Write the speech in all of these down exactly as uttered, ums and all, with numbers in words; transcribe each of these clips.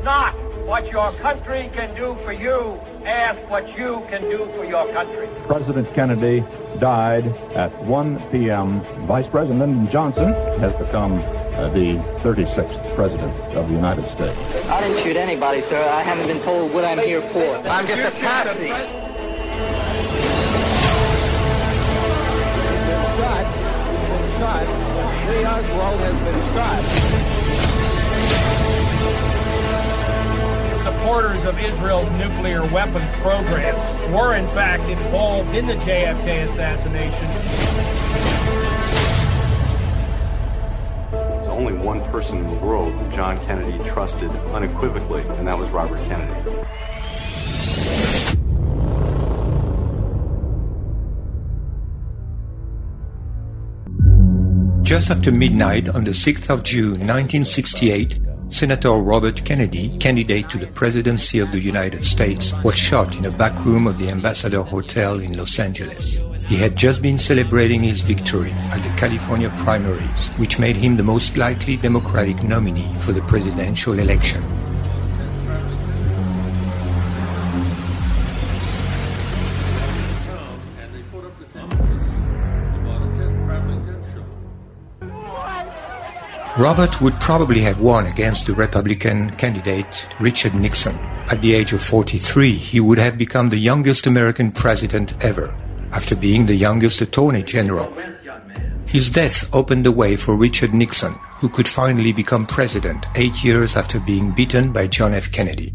not what your country can do for you. Ask what you can do for your country. President Kennedy died at one p.m. Vice President Johnson has become uh, the thirty-sixth President of the United States. I didn't shoot anybody, sir. I haven't been told what I'm here for. I'm just a patsy. Shot. Shot. Lee Oswald has been shot. Supporters of Israel's nuclear weapons program were in fact involved in the J F K assassination. There's only one person in the world that John Kennedy trusted unequivocally, and that was Robert Kennedy. Just after midnight on the sixth of June nineteen sixty-eight, Senator Robert Kennedy, candidate to the presidency of the United States, was shot in a back room of the Ambassador Hotel in Los Angeles. He had just been celebrating his victory at the California primaries, which made him the most likely Democratic nominee for the presidential election. Robert would probably have won against the Republican candidate Richard Nixon. At the age of forty-three, he would have become the youngest American president ever, after being the youngest attorney general. His death opened the way for Richard Nixon, who could finally become president eight years after being beaten by John F. Kennedy.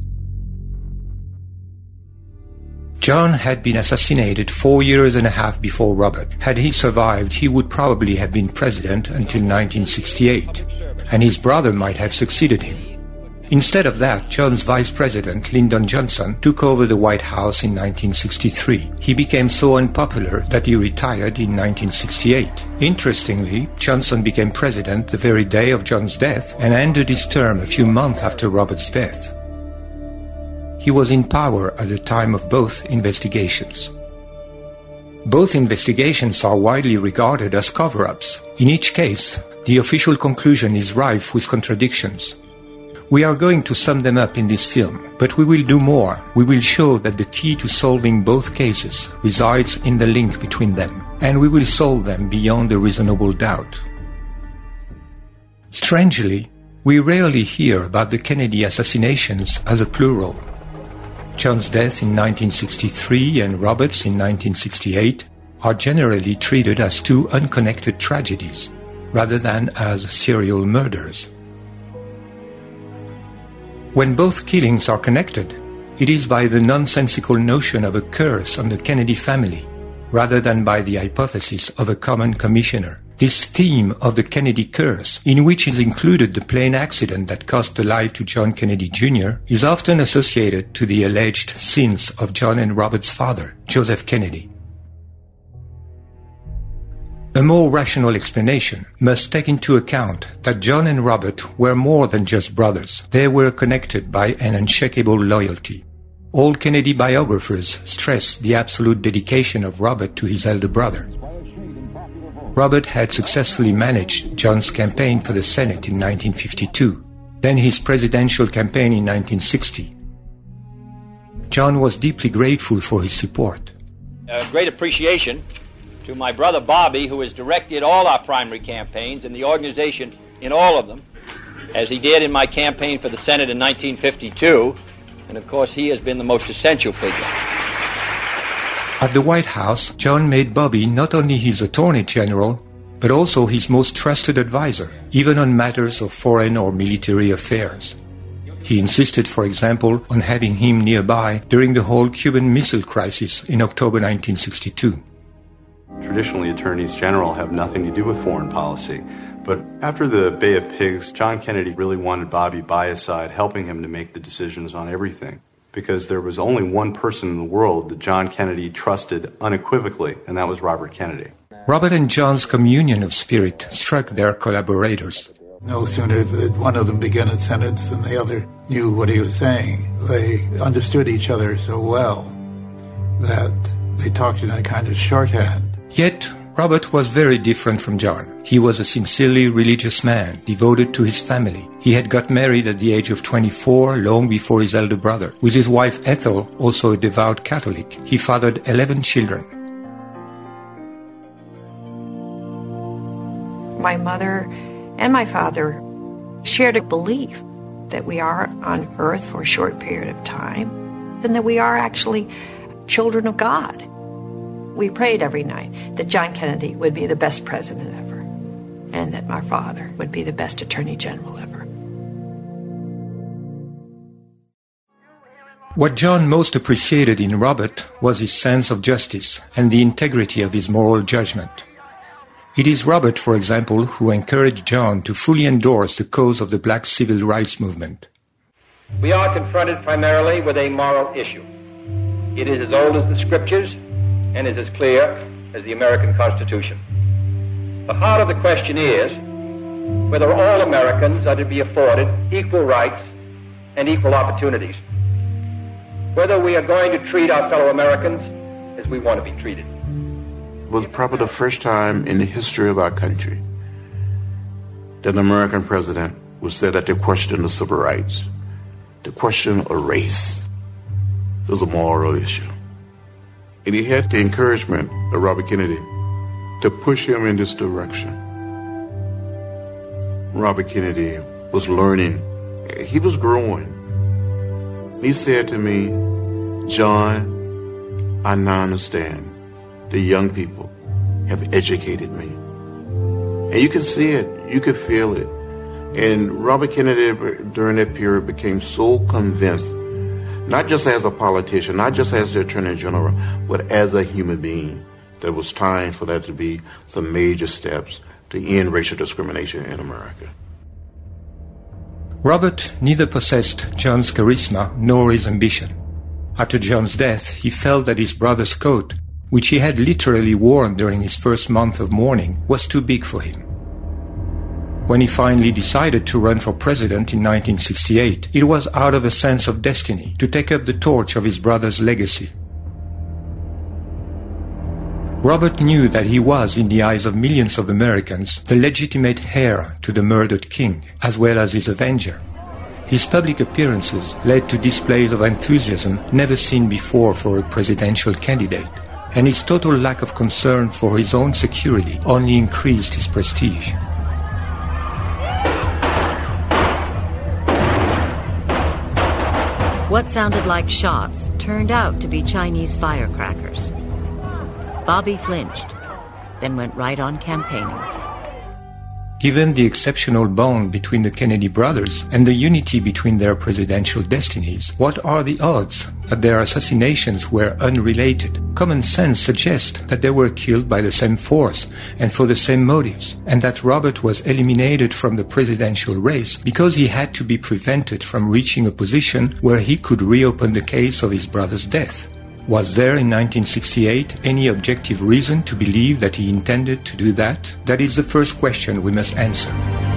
John had been assassinated four years and a half before Robert. Had he survived, he would probably have been president until nineteen sixty-eight, and his brother might have succeeded him. Instead of that, John's vice president, Lyndon Johnson, took over the White House in nineteen sixty-three. He became so unpopular that he retired in nineteen sixty-eight. Interestingly, Johnson became president the very day of John's death and ended his term a few months after Robert's death. He was in power at the time of both investigations. Both investigations are widely regarded as cover-ups. In each case, the official conclusion is rife with contradictions. We are going to sum them up in this film, but we will do more. We will show that the key to solving both cases resides in the link between them, and we will solve them beyond a reasonable doubt. Strangely, we rarely hear about the Kennedy assassinations as a plural. John's death in nineteen sixty-three and Robert's in nineteen sixty-eight are generally treated as two unconnected tragedies, rather than as serial murders. When both killings are connected, it is by the nonsensical notion of a curse on the Kennedy family, rather than by the hypothesis of a common commissioner. This theme of the Kennedy curse, in which is included the plane accident that cost the life to John Kennedy Junior, is often associated to the alleged sins of John and Robert's father, Joseph Kennedy. A more rational explanation must take into account that John and Robert were more than just brothers. They were connected by an unshakable loyalty. All Kennedy biographers stress the absolute dedication of Robert to his elder brother. Robert had successfully managed John's campaign for the Senate in nineteen fifty-two, then his presidential campaign in nineteen sixty. John was deeply grateful for his support. A great appreciation to my brother Bobby, who has directed all our primary campaigns and the organization in all of them, as he did in my campaign for the Senate in nineteen fifty-two, and of course he has been the most essential figure. At the White House, John made Bobby not only his Attorney General, but also his most trusted advisor, even on matters of foreign or military affairs. He insisted, for example, on having him nearby during the whole Cuban Missile Crisis in October nineteen sixty-two. Traditionally, attorneys general have nothing to do with foreign policy. But after the Bay of Pigs, John Kennedy really wanted Bobby by his side, helping him to make the decisions on everything. Because there was only one person in the world that John Kennedy trusted unequivocally, and that was Robert Kennedy. Robert and John's communion of spirit struck their collaborators. No sooner did one of them begin a sentence than the other knew what he was saying. They understood each other so well that they talked in a kind of shorthand. Yet, Robert was very different from John. He was a sincerely religious man, devoted to his family. He had got married at the age of twenty-four, long before his elder brother. With his wife Ethel, also a devout Catholic, he fathered eleven children. My mother and my father shared a belief that we are on earth for a short period of time, and that we are actually children of God. We prayed every night that John Kennedy would be the best president ever, and that my father would be the best attorney general ever. What John most appreciated in Robert was his sense of justice and the integrity of his moral judgment. It is Robert, for example, who encouraged John to fully endorse the cause of the black civil rights movement. We are confronted primarily with a moral issue. It is as old as the Scriptures and is as clear as the American Constitution. The heart of the question is whether all Americans are to be afforded equal rights and equal opportunities. Whether we are going to treat our fellow Americans as we want to be treated. It was probably the first time in the history of our country that an American president would say that the question of civil rights, the question of race, was a moral issue. And he had the encouragement of Robert Kennedy to push him in this direction. Robert Kennedy was learning. He was growing. He said to me, "John, I now understand. The young people have educated me." And you can see it. You can feel it. And Robert Kennedy, during that period, became so convinced, not just as a politician, not just as the Attorney General, but as a human being, that it was time for there to be some major steps to end racial discrimination in America. Robert neither possessed John's charisma nor his ambition. After John's death, he felt that his brother's coat, which he had literally worn during his first month of mourning, was too big for him. When he finally decided to run for president in nineteen sixty-eight, it was out of a sense of destiny to take up the torch of his brother's legacy. Robert knew that he was, in the eyes of millions of Americans, the legitimate heir to the murdered king, as well as his avenger. His public appearances led to displays of enthusiasm never seen before for a presidential candidate, and his total lack of concern for his own security only increased his prestige. What sounded like shots turned out to be Chinese firecrackers. Bobby flinched, then went right on campaigning. Given the exceptional bond between the Kennedy brothers and the unity between their presidential destinies, what are the odds that their assassinations were unrelated? Common sense suggests that they were killed by the same force and for the same motives, and that Robert was eliminated from the presidential race because he had to be prevented from reaching a position where he could reopen the case of his brother's death. Was there in nineteen sixty-eight any objective reason to believe that he intended to do that? That is the first question we must answer.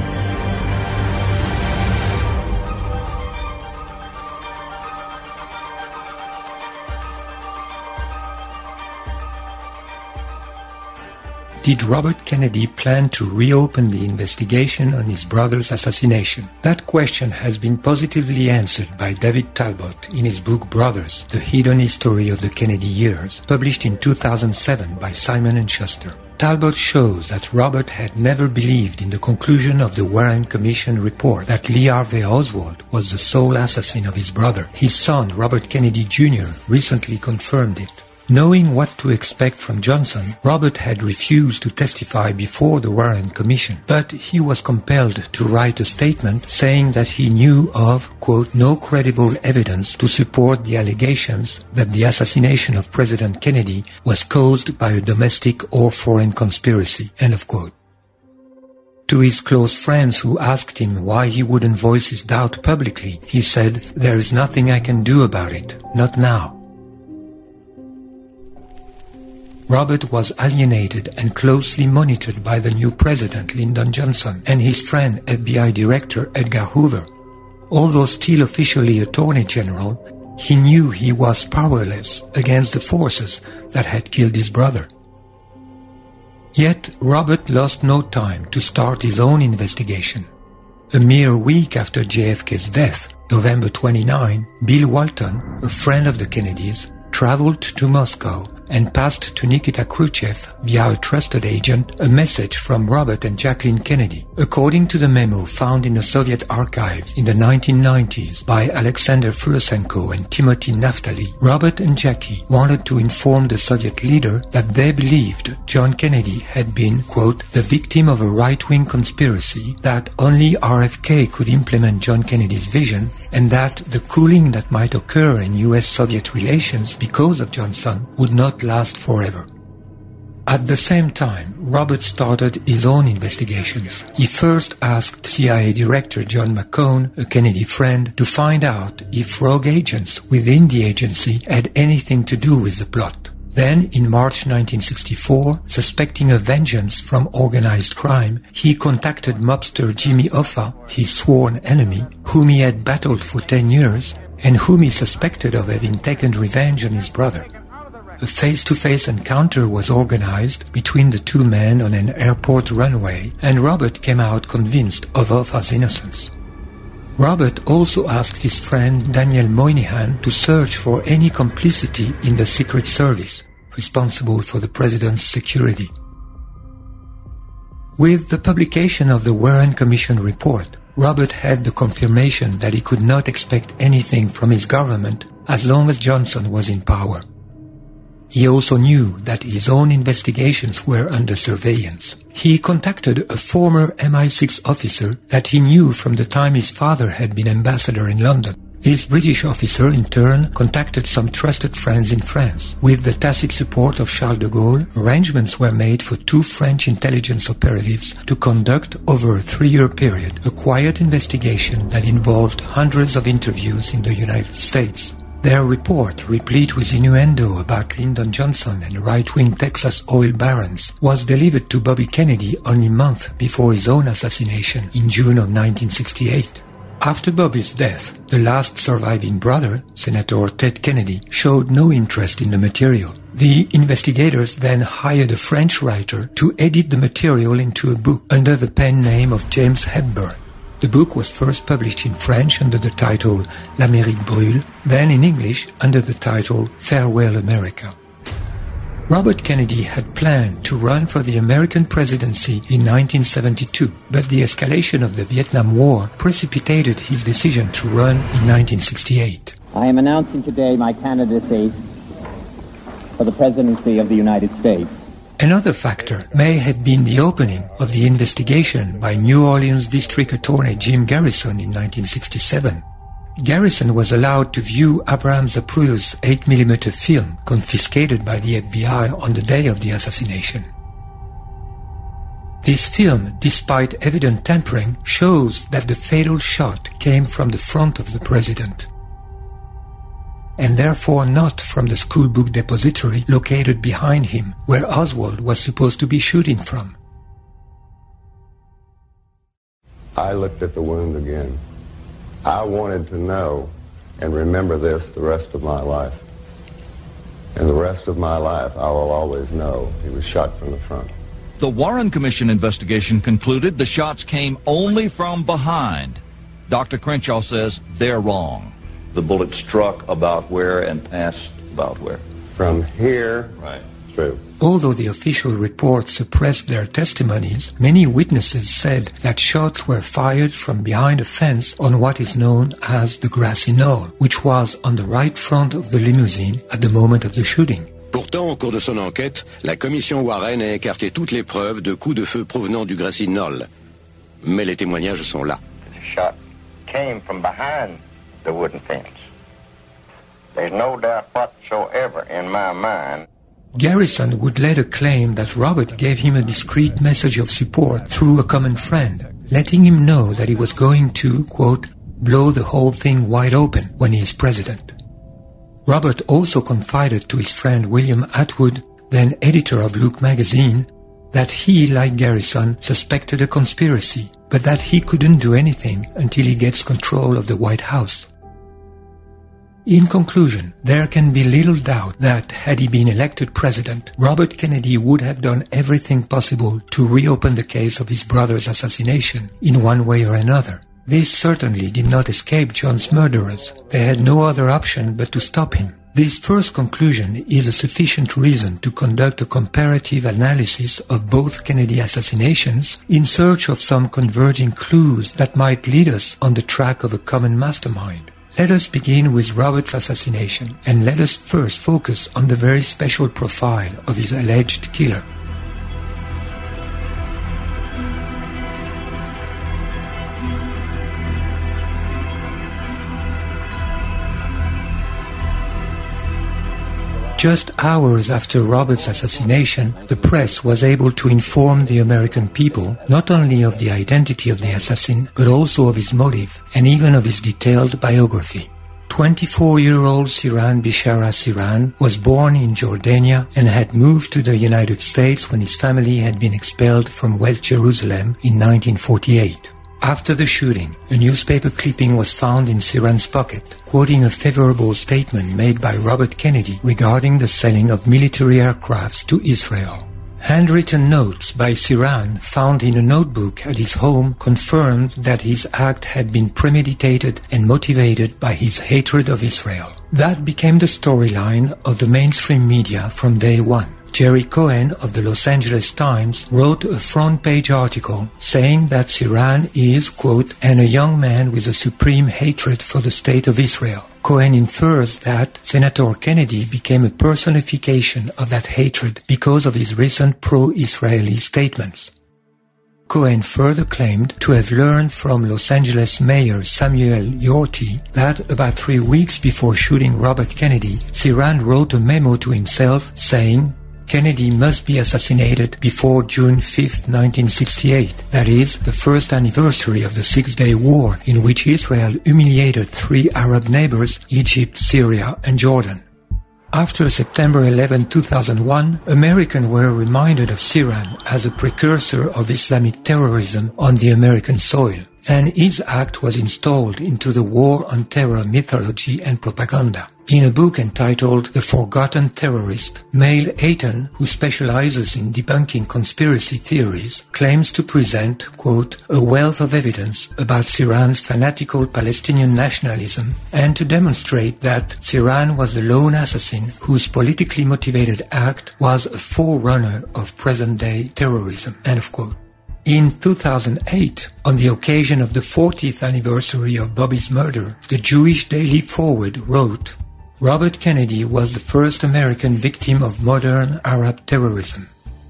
Did Robert Kennedy plan to reopen the investigation on his brother's assassination? That question has been positively answered by David Talbot in his book Brothers, The Hidden History of the Kennedy Years, published in two thousand seven by Simon and Schuster. Talbot shows that Robert had never believed in the conclusion of the Warren Commission report that Lee Harvey Oswald was the sole assassin of his brother. His son, Robert Kennedy Junior, recently confirmed it. Knowing what to expect from Johnson, Robert had refused to testify before the Warren Commission, but he was compelled to write a statement saying that he knew of, quote, no credible evidence to support the allegations that the assassination of President Kennedy was caused by a domestic or foreign conspiracy, end of quote. To his close friends who asked him why he wouldn't voice his doubt publicly, he said, "There is nothing I can do about it, not now." Robert was alienated and closely monitored by the new president, Lyndon Johnson, and his friend, F B I Director Edgar Hoover. Although still officially Attorney General, he knew he was powerless against the forces that had killed his brother. Yet Robert lost no time to start his own investigation. A mere week after J F K's death, November twenty-ninth, Bill Walton, a friend of the Kennedys, traveled to Moscow and passed to Nikita Khrushchev via a trusted agent a message from Robert and Jacqueline Kennedy. According to the memo found in the Soviet archives in the nineteen nineties by Alexander Fursenko and Timothy Naftali, Robert and Jackie wanted to inform the Soviet leader that they believed John Kennedy had been, quote, the victim of a right-wing conspiracy, that only R F K could implement John Kennedy's vision, and that the cooling that might occur in U S Soviet relations because of Johnson would not last forever. At the same time, Robert started his own investigations. He first asked C I A Director John McCone, a Kennedy friend, to find out if rogue agents within the agency had anything to do with the plot. Then, in March nineteen sixty-four, suspecting a vengeance from organized crime, he contacted mobster Jimmy Hoffa, his sworn enemy, whom he had battled for ten years, and whom he suspected of having taken revenge on his brother. A face-to-face encounter was organized between the two men on an airport runway, and Robert came out convinced of Hoffa's innocence. Robert also asked his friend Daniel Moynihan to search for any complicity in the Secret Service, responsible for the president's security. With the publication of the Warren Commission report, Robert had the confirmation that he could not expect anything from his government as long as Johnson was in power. He also knew that his own investigations were under surveillance. He contacted a former M I six officer that he knew from the time his father had been ambassador in London. This British officer, in turn, contacted some trusted friends in France. With the tacit support of Charles de Gaulle, arrangements were made for two French intelligence operatives to conduct, over a three-year period, a quiet investigation that involved hundreds of interviews in the United States. Their report, replete with innuendo about Lyndon Johnson and right-wing Texas oil barons, was delivered to Bobby Kennedy only months before his own assassination in June of nineteen sixty-eight. After Bobby's death, the last surviving brother, Senator Ted Kennedy, showed no interest in the material. The investigators then hired a French writer to edit the material into a book under the pen name of James Hepburn. The book was first published in French under the title L'Amérique brûle, then in English under the title Farewell America. Robert Kennedy had planned to run for the American presidency in nineteen seventy-two, but the escalation of the Vietnam War precipitated his decision to run in nineteen sixty-eight. I am announcing today my candidacy for the presidency of the United States. Another factor may have been the opening of the investigation by New Orleans District Attorney Jim Garrison in nineteen sixty-seven. Garrison was allowed to view Abraham Zapruder's eight millimeter film confiscated by the F B I on the day of the assassination. This film, despite evident tampering, shows that the fatal shot came from the front of the president, and therefore not from the schoolbook depository located behind him, where Oswald was supposed to be shooting from. I looked at the wound again. I wanted to know and remember this the rest of my life. And the rest of my life, I will always know he was shot from the front. The Warren Commission investigation concluded the shots came only from behind. Doctor Crenshaw says they're wrong. The bullet struck about where and passed about where? From here right through. Although the official report suppressed their testimonies, many witnesses said that shots were fired from behind a fence on what is known as the grassy knoll, which was on the right front of the limousine at the moment of the shooting. Pourtant, au cours de son enquête, la commission Warren a écarté toutes les preuves de coups de feu provenant du grassy knoll. Mais les témoignages sont là. The shot came from behind the wooden fence. There's no doubt whatsoever in my mind. Garrison would later claim that Robert gave him a discreet message of support through a common friend, letting him know that he was going to, quote, blow the whole thing wide open when he is president. Robert also confided to his friend William Atwood, then editor of Look magazine, that he, like Garrison, suspected a conspiracy, but that he couldn't do anything until he gets control of the White House. In conclusion, there can be little doubt that, had he been elected president, Robert Kennedy would have done everything possible to reopen the case of his brother's assassination in one way or another. This certainly did not escape John's murderers. They had no other option but to stop him. This first conclusion is a sufficient reason to conduct a comparative analysis of both Kennedy assassinations in search of some converging clues that might lead us on the track of a common mastermind. Let us begin with Robert's assassination, and let us first focus on the very special profile of his alleged killer. Just hours after Robert's assassination, the press was able to inform the American people not only of the identity of the assassin, but also of his motive and even of his detailed biography. twenty-four-year-old Sirhan Bishara Sirhan was born in Jordania and had moved to the United States when his family had been expelled from West Jerusalem in nineteen forty-eight. After the shooting, a newspaper clipping was found in Sirhan's pocket, quoting a favorable statement made by Robert Kennedy regarding the selling of military aircrafts to Israel. Handwritten notes by Sirhan found in a notebook at his home confirmed that his act had been premeditated and motivated by his hatred of Israel. That became the storyline of the mainstream media from day one. Jerry Cohen of the Los Angeles Times wrote a front-page article saying that Sirhan is, quote, and a young man with a supreme hatred for the state of Israel. Cohen infers that Senator Kennedy became a personification of that hatred because of his recent pro-Israeli statements. Cohen further claimed to have learned from Los Angeles Mayor Samuel Yorty that about three weeks before shooting Robert Kennedy, Sirhan wrote a memo to himself saying, Kennedy must be assassinated before June fifth, nineteen sixty-eight, that is, the first anniversary of the Six-Day War in which Israel humiliated three Arab neighbors, Egypt, Syria, and Jordan. After September eleventh, two thousand one, Americans were reminded of Sirhan as a precursor of Islamic terrorism on the American soil, and his act was installed into the War on Terror mythology and propaganda. In a book entitled The Forgotten Terrorist, Mail Ayton, who specializes in debunking conspiracy theories, claims to present, quote, a wealth of evidence about Sirhan's fanatical Palestinian nationalism and to demonstrate that Sirhan was the lone assassin whose politically motivated act was a forerunner of present-day terrorism, end of quote. In two thousand eight, on the occasion of the fortieth anniversary of Bobby's murder, the Jewish Daily Forward wrote, Robert Kennedy was the first American victim of modern Arab terrorism.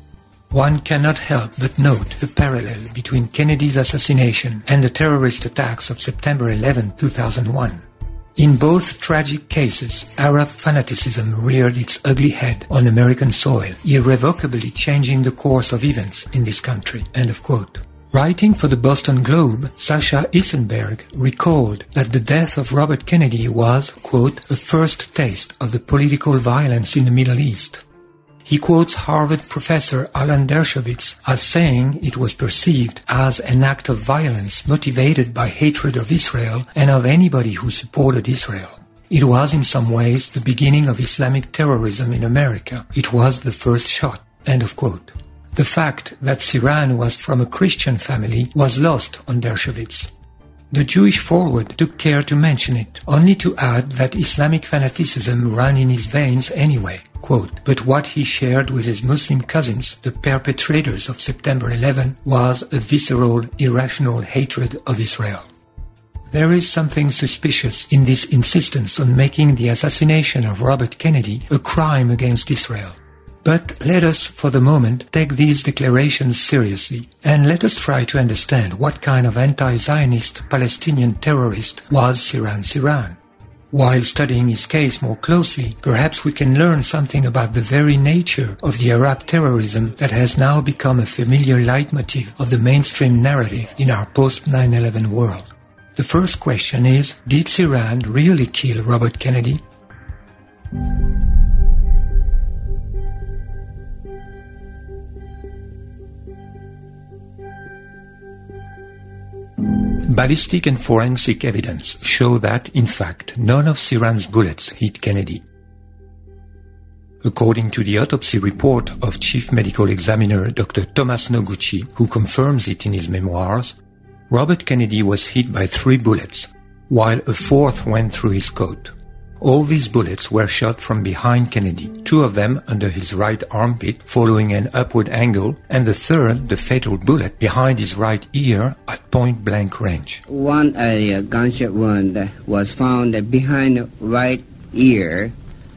One cannot help but note the parallel between Kennedy's assassination and the terrorist attacks of September eleventh, two thousand one. In both tragic cases, Arab fanaticism reared its ugly head on American soil, irrevocably changing the course of events in this country. End of quote. Writing for the Boston Globe, Sasha Issenberg recalled that the death of Robert Kennedy was, quote, a first taste of the political violence in the Middle East. He quotes Harvard professor Alan Dershowitz as saying it was perceived as an act of violence motivated by hatred of Israel and of anybody who supported Israel. It was in some ways the beginning of Islamic terrorism in America. It was the first shot. End of quote. The fact that Sirhan was from a Christian family was lost on Dershowitz. The Jewish Forward took care to mention it, only to add that Islamic fanaticism ran in his veins anyway. Quote, but what he shared with his Muslim cousins, the perpetrators of September eleventh, was a visceral, irrational hatred of Israel. There is something suspicious in this insistence on making the assassination of Robert Kennedy a crime against Israel. But let us, for the moment, take these declarations seriously, and let us try to understand what kind of anti-Zionist Palestinian terrorist was Sirhan Sirhan. While studying his case more closely, perhaps we can learn something about the very nature of the Arab terrorism that has now become a familiar leitmotif of the mainstream narrative in our post nine eleven world. The first question is, did Sirhan really kill Robert Kennedy? Ballistic and forensic evidence show that, in fact, none of Sirhan's bullets hit Kennedy. According to the autopsy report of Chief Medical Examiner Doctor Thomas Noguchi, who confirms it in his memoirs, Robert Kennedy was hit by three bullets, while a fourth went through his coat. All these bullets were shot from behind Kennedy, two of them under his right armpit following an upward angle, and the third, the fatal bullet, behind his right ear at point-blank range. One uh, gunshot wound was found behind the right ear,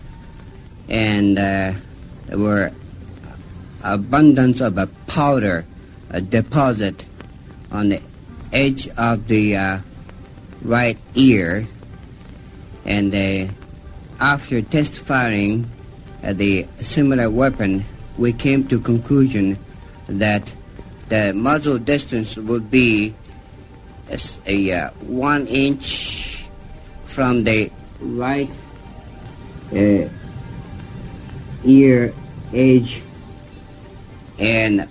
and uh, there were abundance of a powder a deposit on the edge of the uh, right ear, and uh, after testifying uh, the similar weapon, we came to conclusion that the muzzle distance would be a, a uh, one inch from the right uh, ear edge and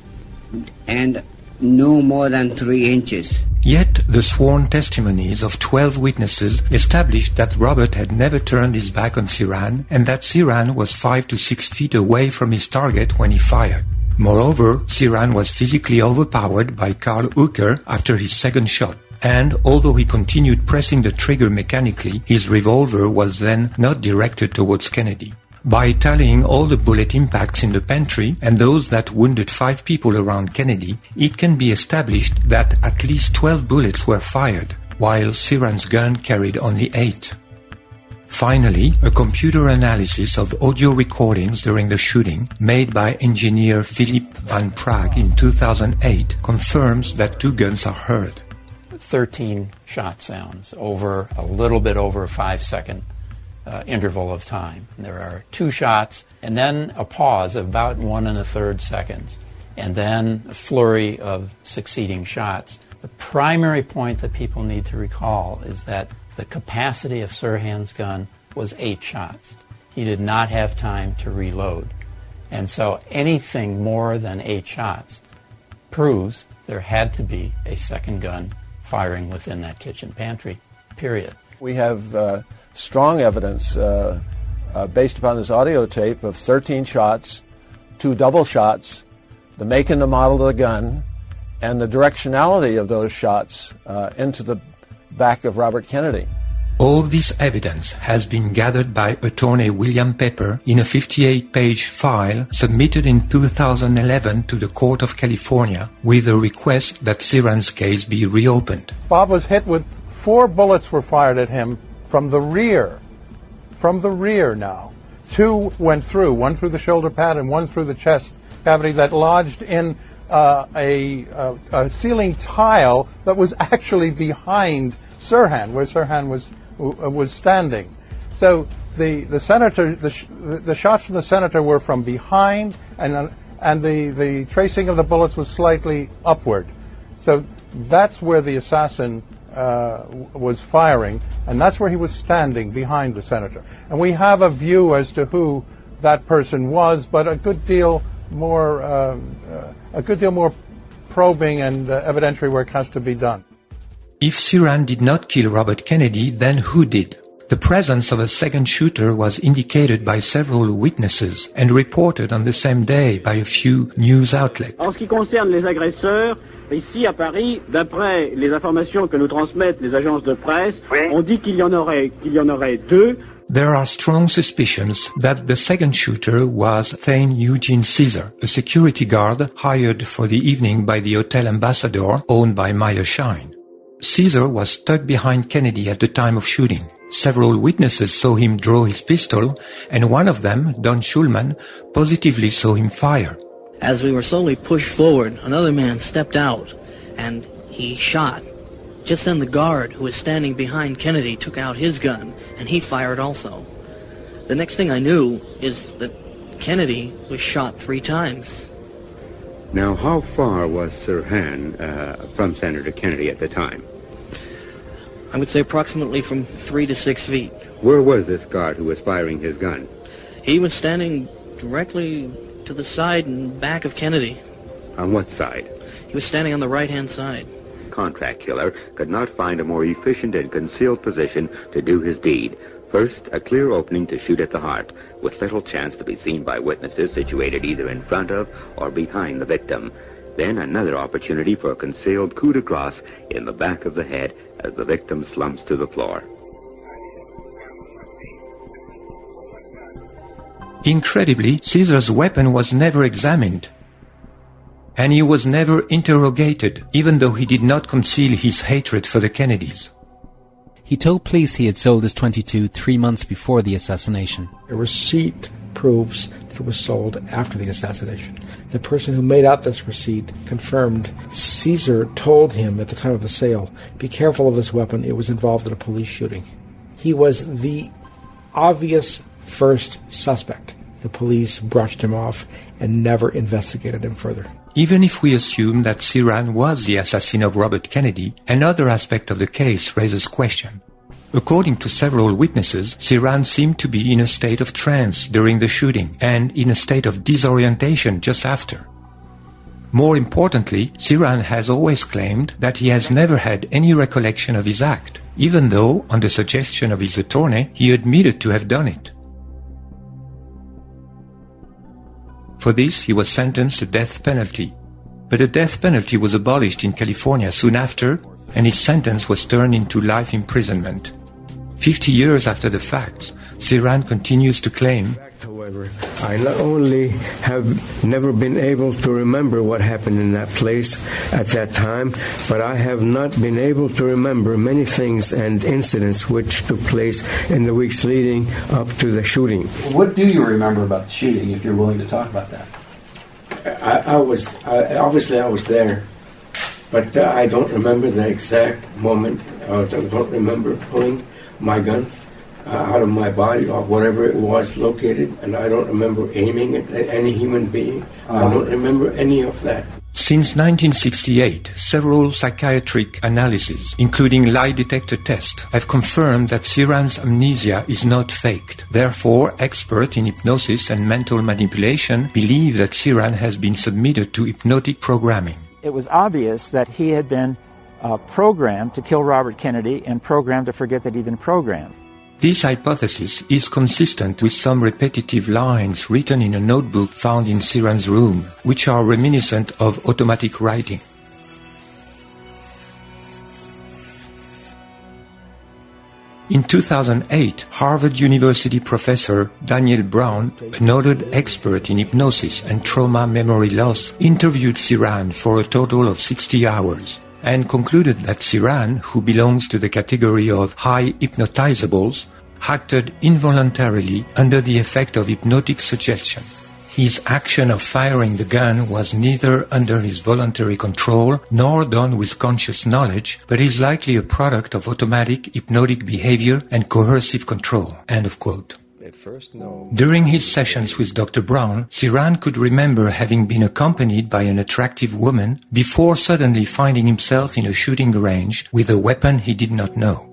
and no more than three inches. Yet the sworn testimonies of twelve witnesses established that Robert had never turned his back on Sirhan and that Sirhan was five to six feet away from his target when he fired. Moreover, Sirhan was physically overpowered by Carl Uecker after his second shot, and although he continued pressing the trigger mechanically, his revolver was then not directed towards Kennedy. By tallying all the bullet impacts in the pantry and those that wounded five people around Kennedy, it can be established that at least twelve bullets were fired, while Sirhan's gun carried only eight. Finally, a computer analysis of audio recordings during the shooting, made by engineer Philippe Van Praag in two thousand eight, confirms that two guns are heard. thirteen shot sounds over a little bit over a five-second Uh, interval of time. There are two shots and then a pause of about one and a third seconds, and then a flurry of succeeding shots. The primary point that people need to recall is that the capacity of Sirhan's gun was eight shots. He did not have time to reload. And so anything more than eight shots proves there had to be a second gun firing within that kitchen pantry, period. We have uh, strong evidence uh, uh, based upon this audio tape of thirteen shots, two double shots, the make and the model of the gun, and the directionality of those shots uh, into the back of Robert Kennedy. All this evidence has been gathered by attorney William Pepper in a fifty-eight page file submitted in two thousand eleven to the Court of California with a request that Sirhan's case be reopened. Bob was hit with four bullets were fired at him from the rear. From the rear now. Two went through, one through the shoulder pad and one through the chest cavity that lodged in uh, a, a, a ceiling tile that was actually behind Sirhan, where Sirhan was was standing. So the the senator, the, sh- the shots from the senator were from behind, and uh, and the the tracing of the bullets was slightly upward. So that's where the assassin Uh, was firing, and that's where he was standing behind the senator. And we have a view as to who that person was, but a good deal more, uh, uh, a good deal more probing and uh, evidentiary work has to be done. If Sirhan did not kill Robert Kennedy, then who did? The presence of a second shooter was indicated by several witnesses and reported on the same day by a few news outlets. En ce qui concerne les agresseurs, ici à Paris, d'après les informations que nous transmettent les agences de presse, oui. On dit qu'il y en aurait, qu'il y en aurait deux. There are strong suspicions that the second shooter was Thane Eugene Caesar, a security guard hired for the evening by the Hotel Ambassador owned by Meyer Shine. Caesar was stuck behind Kennedy at the time of shooting. Several witnesses saw him draw his pistol, and one of them, Don Schulman, positively saw him fire. As we were slowly pushed forward, another man stepped out, and he shot. Just then the guard who was standing behind Kennedy took out his gun, and he fired also. The next thing I knew is that Kennedy was shot three times. Now, how far was Sirhan uh, from Senator Kennedy at the time? I would say approximately from three to six feet. Where was this guard who was firing his gun? He was standing directly to the side and back of Kennedy. On what side? He was standing on the right-hand side. contract killer could not find a more efficient and concealed position to do his deed. First, a clear opening to shoot at the heart, with little chance to be seen by witnesses situated either in front of or behind the victim. Then another opportunity for a concealed coup de grace in the back of the head as the victim slumps to the floor. Incredibly, Caesar's weapon was never examined, and he was never interrogated, even though he did not conceal his hatred for the Kennedys. He told police he had sold his twenty-two three months before the assassination. A receipt proves that it was sold after the assassination. The person who made out this receipt confirmed Caesar told him at the time of the sale, "Be careful of this weapon, it was involved in a police shooting." He was the obvious first suspect. The police brushed him off and never investigated him further. Even if we assume that Sirhan was the assassin of Robert Kennedy, another aspect of the case raises question. According to several witnesses, Sirhan seemed to be in a state of trance during the shooting and in a state of disorientation just after. More importantly, Sirhan has always claimed that he has never had any recollection of his act, even though, on the suggestion of his attorney, he admitted to have done it. For this, he was sentenced to death penalty. But the death penalty was abolished in California soon after, and his sentence was turned into life imprisonment. Fifty years after the fact, Sirhan continues to claim, however, I not only have never been able to remember what happened in that place at that time, but I have not been able to remember many things and incidents which took place in the weeks leading up to the shooting. What do you remember about the shooting, if you're willing to talk about that? I, I was, I, obviously I was there, but uh, I don't remember the exact moment. I don't remember pulling my gun Uh, out of my body or whatever it was located, and I don't remember aiming at any human being. Uh, I don't remember any of that. Since nineteen sixty-eight, several psychiatric analyses, including lie detector tests, have confirmed that Sirhan's amnesia is not faked. Therefore, experts in hypnosis and mental manipulation believe that Sirhan has been submitted to hypnotic programming. It was obvious that he had been uh, programmed to kill Robert Kennedy and programmed to forget that he'd been programmed. This hypothesis is consistent with some repetitive lines written in a notebook found in Sirhan's room, which are reminiscent of automatic writing. In two thousand eight, Harvard University professor Daniel Brown, a noted expert in hypnosis and trauma memory loss, interviewed Sirhan for a total of sixty hours. And concluded that Sirhan, who belongs to the category of high hypnotizables, acted involuntarily under the effect of hypnotic suggestion. His action of firing the gun was neither under his voluntary control nor done with conscious knowledge, but is likely a product of automatic hypnotic behavior and coercive control. End of quote. During his sessions with Doctor Brown, Sirhan could remember having been accompanied by an attractive woman before suddenly finding himself in a shooting range with a weapon he did not know.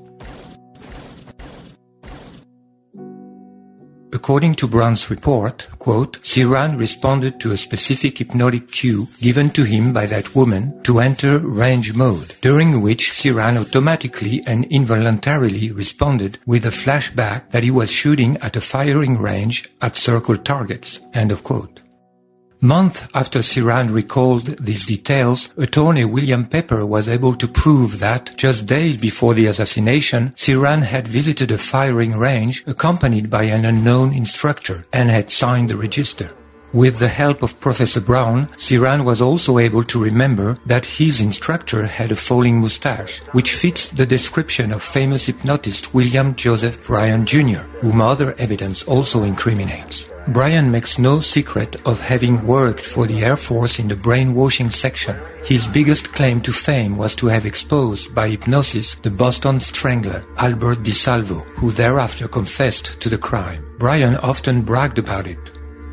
According to Brown's report, quote, Sirhan responded to a specific hypnotic cue given to him by that woman to enter range mode, during which Sirhan automatically and involuntarily responded with a flashback that he was shooting at a firing range at circled targets. End of quote. Months after Sirhan recalled these details, attorney William Pepper was able to prove that, just days before the assassination, Sirhan had visited a firing range accompanied by an unknown instructor and had signed the register. With the help of Professor Brown, Sirhan was also able to remember that his instructor had a falling mustache, which fits the description of famous hypnotist William Joseph Bryan Junior, whom other evidence also incriminates. Bryan makes no secret of having worked for the Air Force in the brainwashing section. His biggest claim to fame was to have exposed by hypnosis the Boston Strangler, Albert DeSalvo, who thereafter confessed to the crime. Bryan often bragged about it.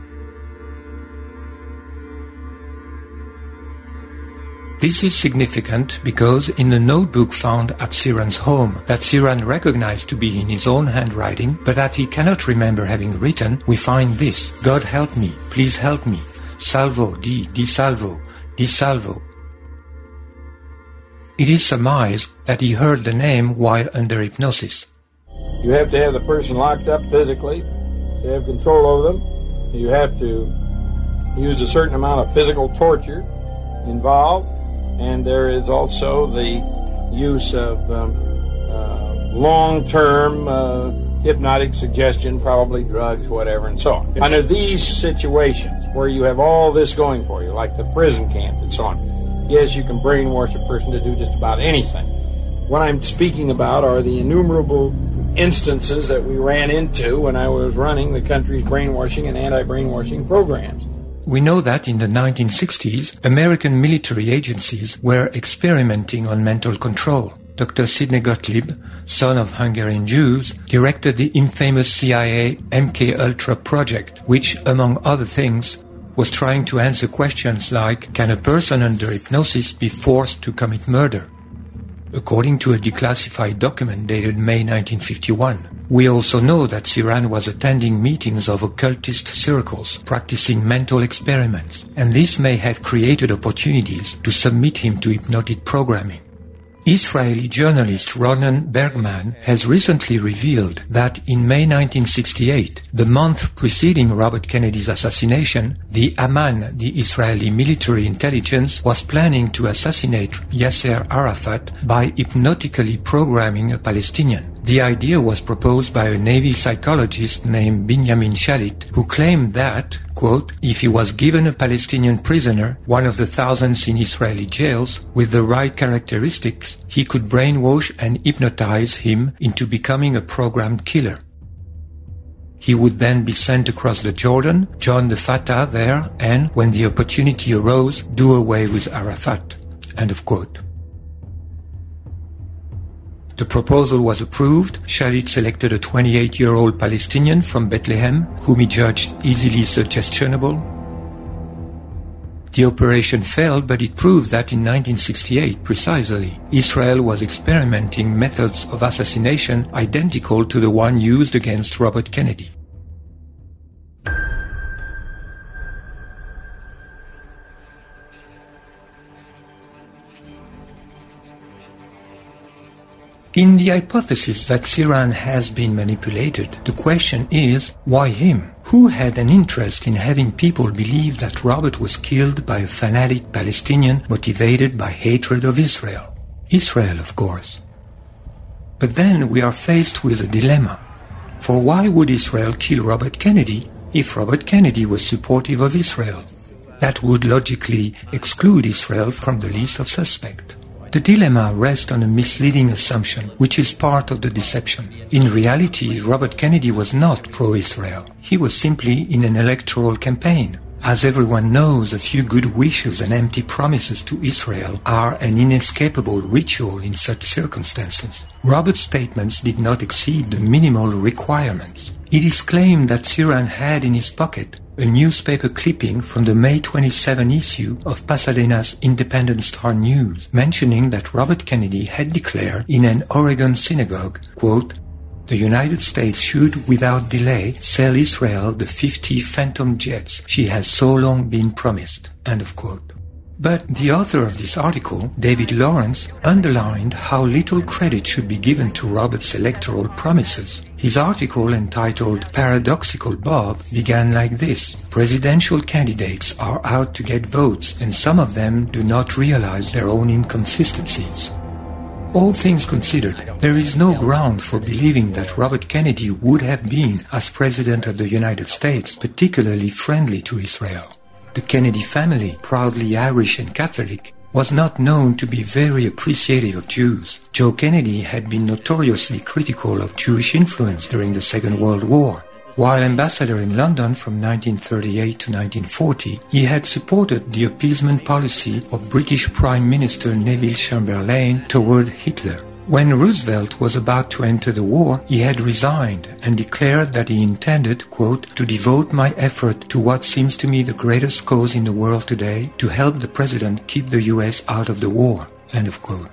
This is significant because in the notebook found at Sirhan's home that Sirhan recognized to be in his own handwriting, but that he cannot remember having written, we find this: God help me, please help me, salvo, di, di salvo, di salvo. It is surmised that he heard the name while under hypnosis. You have to have the person locked up physically to have control over them. You have to use a certain amount of physical torture involved, and there is also the use of um, uh, long-term uh, hypnotic suggestion, probably drugs, whatever, and so on. Under these situations where you have all this going for you, like the prison camp and so on, yes, you can brainwash a person to do just about anything. What I'm speaking about are the innumerable instances that we ran into when I was running the country's brainwashing and anti-brainwashing programs. We know that in the nineteen sixties, American military agencies were experimenting on mental control. Doctor Sidney Gottlieb, son of Hungarian Jews, directed the infamous C I A M K Ultra project, which, among other things, was trying to answer questions like, can a person under hypnosis be forced to commit murder? According to a declassified document dated May nineteen fifty-one. We also know that Sirhan was attending meetings of occultist circles, practicing mental experiments, and this may have created opportunities to submit him to hypnotic programming. Israeli journalist Ronen Bergman has recently revealed that in May nineteen sixty-eight, the month preceding Robert Kennedy's assassination, the Aman, the Israeli military intelligence, was planning to assassinate Yasser Arafat by hypnotically programming a Palestinian. The idea was proposed by a Navy psychologist named Binyamin Shalit, who claimed that, quote, if he was given a Palestinian prisoner, one of the thousands in Israeli jails, with the right characteristics, he could brainwash and hypnotize him into becoming a programmed killer. He would then be sent across the Jordan, join the Fatah there, and, when the opportunity arose, do away with Arafat. End of quote. The proposal was approved. Shalit selected a twenty-eight-year-old Palestinian from Bethlehem, whom he judged easily suggestionable. The operation failed, but it proved that in nineteen sixty-eight, precisely, Israel was experimenting methods of assassination identical to the one used against Robert Kennedy. In the hypothesis that Sirhan has been manipulated, the question is, why him? Who had an interest in having people believe that Robert was killed by a fanatic Palestinian motivated by hatred of Israel? Israel, of course. But then we are faced with a dilemma. For why would Israel kill Robert Kennedy if Robert Kennedy was supportive of Israel? That would logically exclude Israel from the list of suspects. The dilemma rests on a misleading assumption, which is part of the deception. In reality, Robert Kennedy was not pro-Israel. He was simply in an electoral campaign. As everyone knows, a few good wishes and empty promises to Israel are an inescapable ritual in such circumstances. Robert's statements did not exceed the minimal requirements. It is claimed that Sirhan had in his pocket a newspaper clipping from the May twenty-seventh issue of Pasadena's Independent Star News, mentioning that Robert Kennedy had declared in an Oregon synagogue, quote, the United States should, without delay, sell Israel the fifty Phantom jets she has so long been promised, end of quote. But the author of this article, David Lawrence, underlined how little credit should be given to Robert's electoral promises. His article, entitled Paradoxical Bob, began like this. Presidential candidates are out to get votes, and some of them do not realize their own inconsistencies. All things considered, there is no ground for believing that Robert Kennedy would have been, as President of the United States, particularly friendly to Israel. The Kennedy family, proudly Irish and Catholic, was not known to be very appreciative of Jews. Joe Kennedy had been notoriously critical of Jewish influence during the Second World War. While ambassador in London from nineteen thirty-eight to nineteen forty, he had supported the appeasement policy of British Prime Minister Neville Chamberlain toward Hitler. When Roosevelt was about to enter the war, he had resigned and declared that he intended, quote, to devote my effort to what seems to me the greatest cause in the world today, to help the president keep the U S out of the war, end of quote.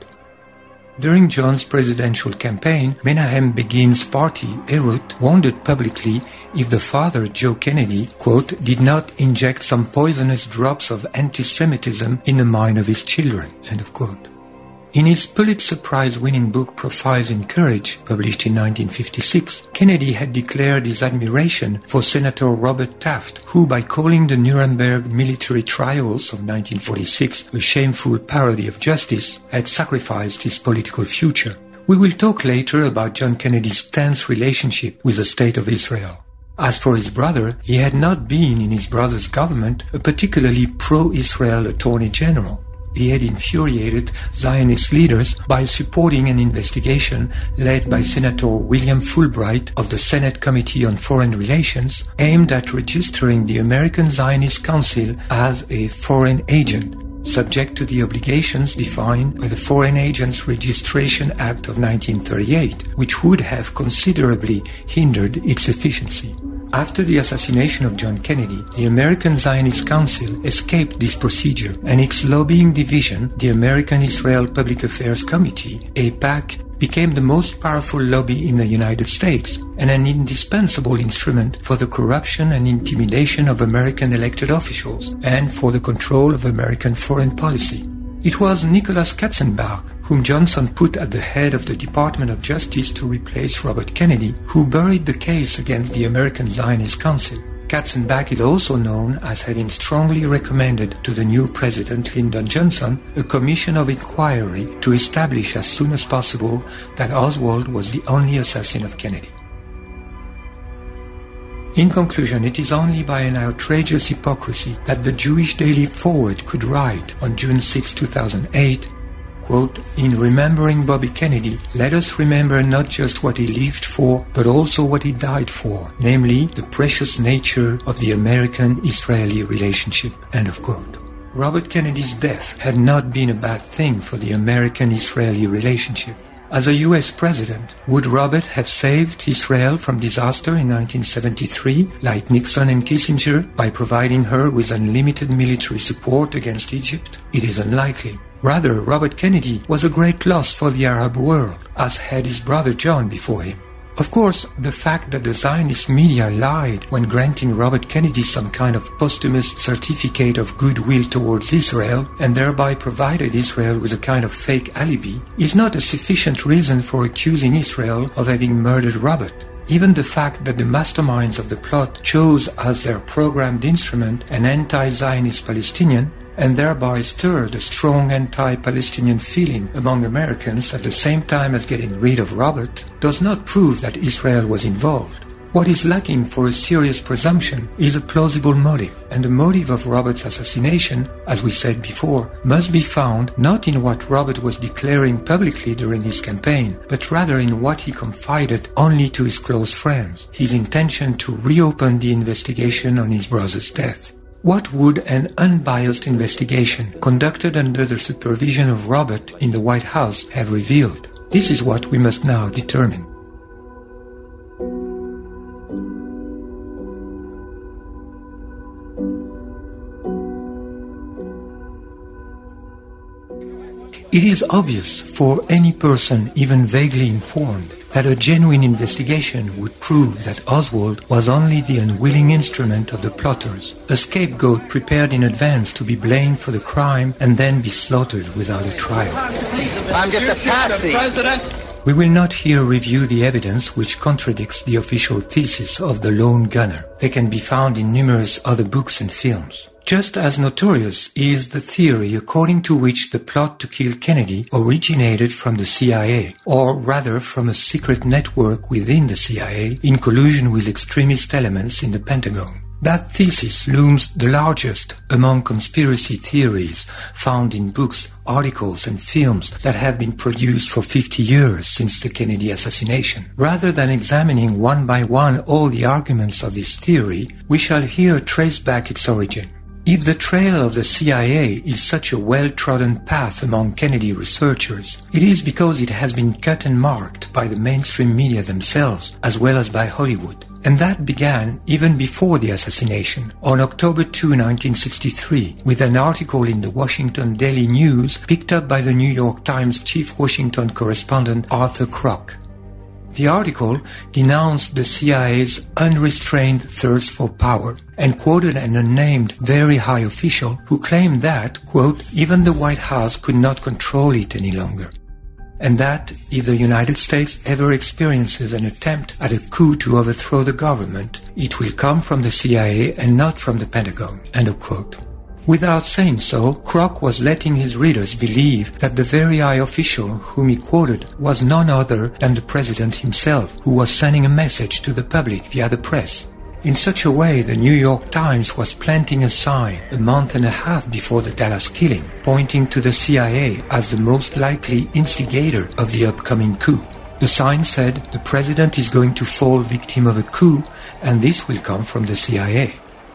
During John's presidential campaign, Menahem Begin's party, Herut, wondered publicly if the father, Joe Kennedy, quote, did not inject some poisonous drops of anti-Semitism in the mind of his children, end of quote. In his Pulitzer Prize-winning book Profiles in Courage, published in nineteen fifty-six, Kennedy had declared his admiration for Senator Robert Taft, who, by calling the Nuremberg military trials of nineteen forty-six a shameful parody of justice, had sacrificed his political future. We will talk later about John Kennedy's tense relationship with the State of Israel. As for his brother, he had not been in his brother's government a particularly pro-Israel attorney general. He had infuriated Zionist leaders by supporting an investigation led by Senator William Fulbright of the Senate Committee on Foreign Relations, aimed at registering the American Zionist Council as a foreign agent, subject to the obligations defined by the Foreign Agents Registration Act of nineteen thirty-eight, which would have considerably hindered its efficiency. After the assassination of John Kennedy, the American Zionist Council escaped this procedure, and its lobbying division, the American Israel Public Affairs Committee, A PAC, became the most powerful lobby in the United States and an indispensable instrument for the corruption and intimidation of American elected officials and for the control of American foreign policy. It was Nicholas Katzenbach, whom Johnson put at the head of the Department of Justice to replace Robert Kennedy, who buried the case against the American Zionist Council. Katzenbach is also known as having strongly recommended to the new president, Lyndon Johnson, a commission of inquiry to establish as soon as possible that Oswald was the only assassin of Kennedy. In conclusion, it is only by an outrageous hypocrisy that the Jewish Daily Forward could write on June sixth, two thousand eight, quote, "In remembering Bobby Kennedy, let us remember not just what he lived for, but also what he died for, namely the precious nature of the American-Israeli relationship," end of quote. Robert Kennedy's death had not been a bad thing for the American-Israeli relationship. As a U S president, would Robert have saved Israel from disaster in nineteen seventy-three, like Nixon and Kissinger, by providing her with unlimited military support against Egypt? It is unlikely. Rather, Robert Kennedy was a great loss for the Arab world, as had his brother John before him. Of course, the fact that the Zionist media lied when granting Robert Kennedy some kind of posthumous certificate of goodwill towards Israel and thereby provided Israel with a kind of fake alibi is not a sufficient reason for accusing Israel of having murdered Robert. Even the fact that the masterminds of the plot chose as their programmed instrument an anti-Zionist Palestinian and thereby stirred a strong anti-Palestinian feeling among Americans at the same time as getting rid of Robert, does not prove that Israel was involved. What is lacking for a serious presumption is a plausible motive, and the motive of Robert's assassination, as we said before, must be found not in what Robert was declaring publicly during his campaign, but rather in what he confided only to his close friends, his intention to reopen the investigation on his brother's death. What would an unbiased investigation conducted under the supervision of Robert in the White House have revealed? This is what we must now determine. It is obvious for any person even vaguely informed that a genuine investigation would prove that Oswald was only the unwilling instrument of the plotters, a scapegoat prepared in advance to be blamed for the crime and then be slaughtered without a trial. I'm just a patsy. We will not here review the evidence which contradicts the official thesis of the lone gunner. They can be found in numerous other books and films. Just as notorious is the theory according to which the plot to kill Kennedy originated from the C I A, or rather from a secret network within the C I A in collusion with extremist elements in the Pentagon. That thesis looms the largest among conspiracy theories found in books, articles and films that have been produced for fifty years since the Kennedy assassination. Rather than examining one by one all the arguments of this theory, we shall here trace back its origin. If the trail of the C I A is such a well-trodden path among Kennedy researchers, it is because it has been cut and marked by the mainstream media themselves, as well as by Hollywood. And that began even before the assassination, on October second, nineteen sixty-three, with an article in the Washington Daily News picked up by the New York Times chief Washington correspondent Arthur Kroc. The article denounced the C I A's unrestrained thirst for power and quoted an unnamed very high official who claimed that, quote, even the White House could not control it any longer, and that if the United States ever experiences an attempt at a coup to overthrow the government, it will come from the C I A and not from the Pentagon, end of quote. Without saying so, Kroc was letting his readers believe that the very high official whom he quoted was none other than the president himself, who was sending a message to the public via the press. In such a way, the New York Times was planting a sign a month and a half before the Dallas killing, pointing to the C I A as the most likely instigator of the upcoming coup. The sign said, "The president is going to fall victim of a coup, and this will come from the C I A."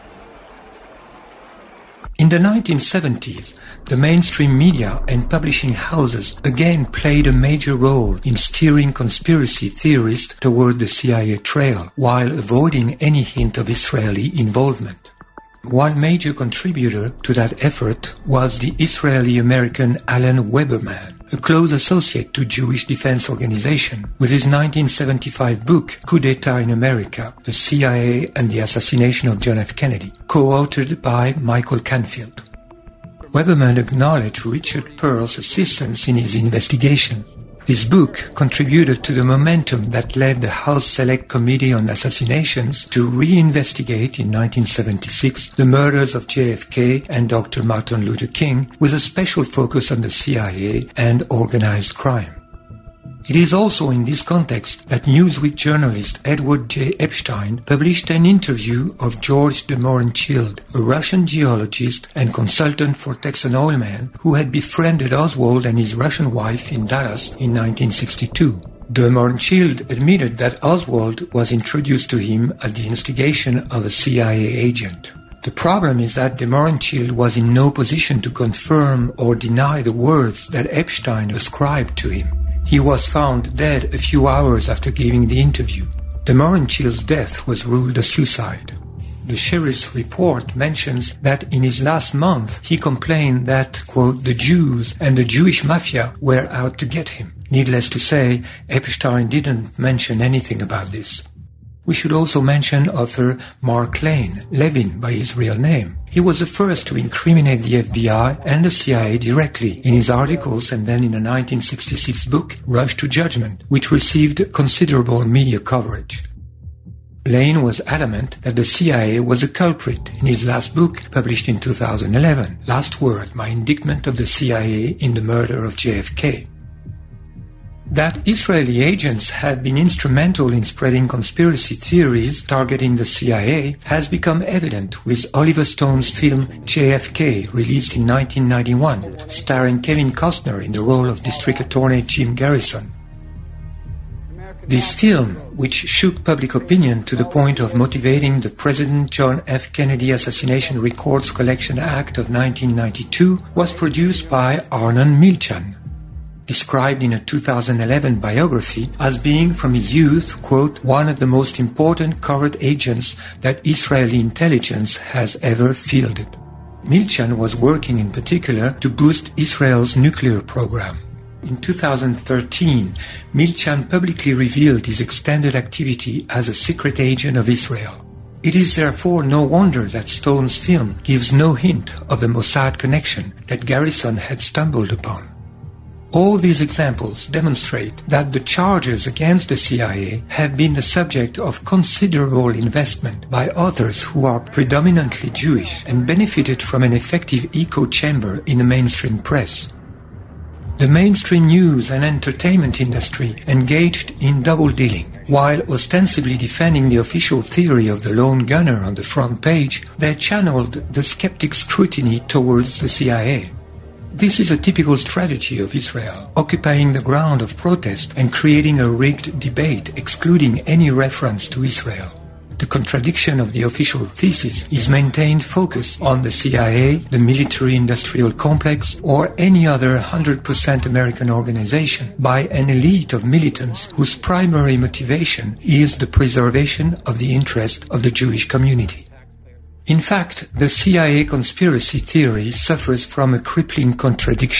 In the nineteen seventies, the mainstream media and publishing houses again played a major role in steering conspiracy theorists toward the C I A trail, while avoiding any hint of Israeli involvement. One major contributor to that effort was the Israeli-American Alan Weberman, a close associate to Jewish Defense Organization, with his nineteen seventy-five book, Coup d'Etat in America, The C I A and the Assassination of John F. Kennedy, co-authored by Michael Canfield. Weberman acknowledged Richard Pearl's assistance in his investigation. This book contributed to the momentum that led the House Select Committee on Assassinations to reinvestigate in nineteen seventy-six the murders of J F K and Doctor Martin Luther King, with a special focus on the C I A and organized crime. It is also in this context that Newsweek journalist Edward J. Epstein published an interview of George de Mohrenschildt, a Russian geologist and consultant for Texan Oilman, who had befriended Oswald and his Russian wife in Dallas in nineteen sixty-two. De Mohrenschildt admitted that Oswald was introduced to him at the instigation of a C I A agent. The problem is that de Mohrenschildt was in no position to confirm or deny the words that Epstein ascribed to him. He was found dead a few hours after giving the interview. De Mohrenschildt's death was ruled a suicide. The sheriff's report mentions that in his last month he complained that, quote, the Jews and the Jewish mafia were out to get him. Needless to say, Epstein didn't mention anything about this. We should also mention author Mark Lane, Levin by his real name. He was the first to incriminate the F B I and the C I A directly in his articles and then in a nineteen sixty-six book, Rush to Judgment, which received considerable media coverage. Lane was adamant that the C I A was a culprit in his last book, published in two thousand eleven, Last Word, My Indictment of the C I A in the Murder of J F K. That Israeli agents have been instrumental in spreading conspiracy theories targeting the C I A has become evident with Oliver Stone's film J F K, released in nineteen ninety-one, starring Kevin Costner in the role of District Attorney Jim Garrison. This film, which shook public opinion to the point of motivating the President John F. Kennedy Assassination Records Collection Act of nineteen ninety-two, was produced by Arnon Milchan, described in a two thousand eleven biography as being from his youth, quote, one of the most important covert agents that Israeli intelligence has ever fielded. Milchan was working in particular to boost Israel's nuclear program. In two thousand thirteen, Milchan publicly revealed his extended activity as a secret agent of Israel. It is therefore no wonder that Stone's film gives no hint of the Mossad connection that Garrison had stumbled upon. All these examples demonstrate that the charges against the C I A have been the subject of considerable investment by authors who are predominantly Jewish and benefited from an effective echo chamber in the mainstream press. The mainstream news and entertainment industry engaged in double-dealing. While ostensibly defending the official theory of the lone gunner on the front page, they channeled the skeptic scrutiny towards the C I A. This is a typical strategy of Israel, occupying the ground of protest and creating a rigged debate excluding any reference to Israel. The contradiction of the official thesis is maintained focused on the C I A, the military-industrial complex, or any other one hundred percent American organization by an elite of militants whose primary motivation is the preservation of the interest of the Jewish community. In fact, the C I A conspiracy theory suffers from a crippling contradiction.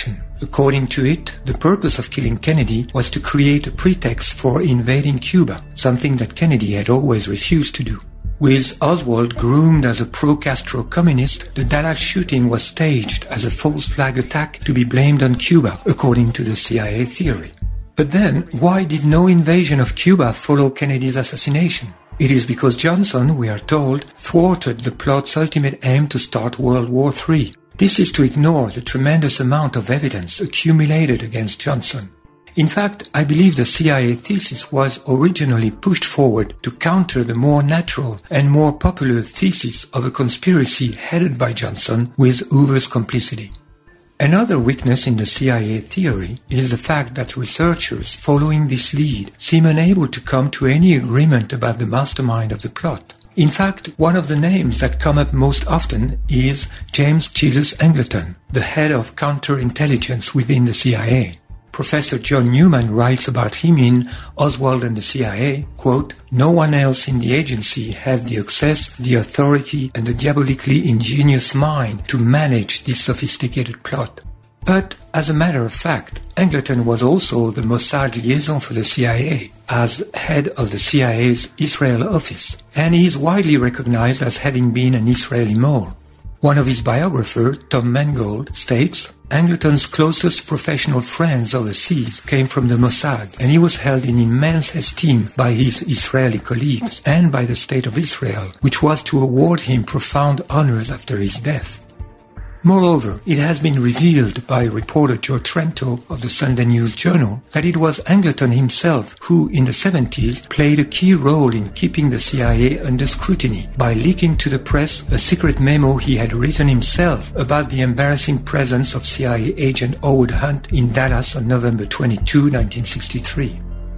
According to it, the purpose of killing Kennedy was to create a pretext for invading Cuba, something that Kennedy had always refused to do. With Oswald groomed as a pro-Castro communist, the Dallas shooting was staged as a false flag attack to be blamed on Cuba, according to the C I A theory. But then, why did no invasion of Cuba follow Kennedy's assassination? It is because Johnson, we are told, thwarted the plot's ultimate aim to start World War Three. This is to ignore the tremendous amount of evidence accumulated against Johnson. In fact, I believe the C I A thesis was originally pushed forward to counter the more natural and more popular thesis of a conspiracy headed by Johnson with Hoover's complicity. Another weakness in the C I A theory is the fact that researchers following this lead seem unable to come to any agreement about the mastermind of the plot. In fact, one of the names that come up most often is James Jesus Angleton, the head of counterintelligence within the C I A. Professor John Newman writes about him in Oswald and the C I A, quote, "No one else in the agency had the access, the authority, and the diabolically ingenious mind to manage this sophisticated plot." But, as a matter of fact, Angleton was also the Mossad liaison for the C I A, as head of the C I A's Israel office, and he is widely recognized as having been an Israeli mole. One of his biographers, Tom Mangold, states, Angleton's closest professional friends overseas came from the Mossad, and he was held in immense esteem by his Israeli colleagues and by the State of Israel, which was to award him profound honors after his death. Moreover, it has been revealed by reporter Joe Trento of the Sunday News Journal that it was Angleton himself who, in the seventies, played a key role in keeping the C I A under scrutiny by leaking to the press a secret memo he had written himself about the embarrassing presence of C I A agent Howard Hunt in Dallas on November twenty-second, nineteen sixty-three.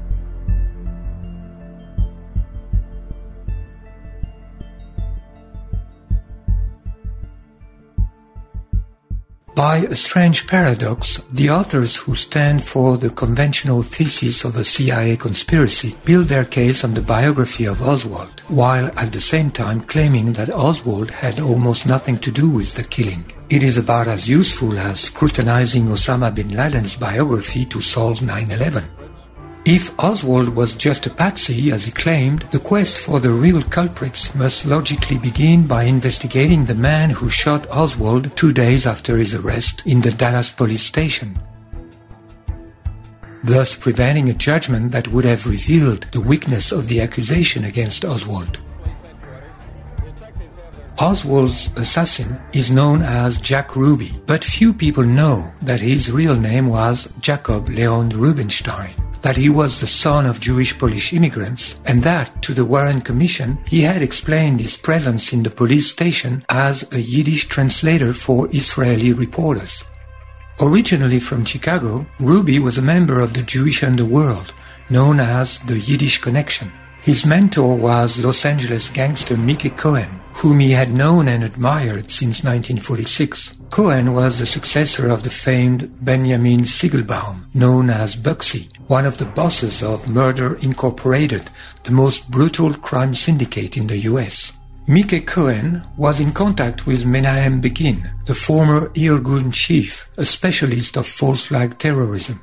By a strange paradox, the authors who stand for the conventional thesis of a C I A conspiracy build their case on the biography of Oswald, while at the same time claiming that Oswald had almost nothing to do with the killing. It is about as useful as scrutinizing Osama bin Laden's biography to solve nine eleven. If Oswald was just a patsy, as he claimed, the quest for the real culprits must logically begin by investigating the man who shot Oswald two days after his arrest in the Dallas police station, thus preventing a judgment that would have revealed the weakness of the accusation against Oswald. Oswald's assassin is known as Jack Ruby, but few people know that his real name was Jacob Leon Rubinstein, that he was the son of Jewish Polish immigrants, and that, to the Warren Commission, he had explained his presence in the police station as a Yiddish translator for Israeli reporters. Originally from Chicago, Ruby was a member of the Jewish underworld, known as the Yiddish Connection. His mentor was Los Angeles gangster Mickey Cohen, whom he had known and admired since nineteen forty-six. Cohen was the successor of the famed Benjamin Siegelbaum, known as Bugsy, one of the bosses of Murder Incorporated, the most brutal crime syndicate in the U S. Mickey Cohen was in contact with Menahem Begin, the former Irgun chief, a specialist of false flag terrorism.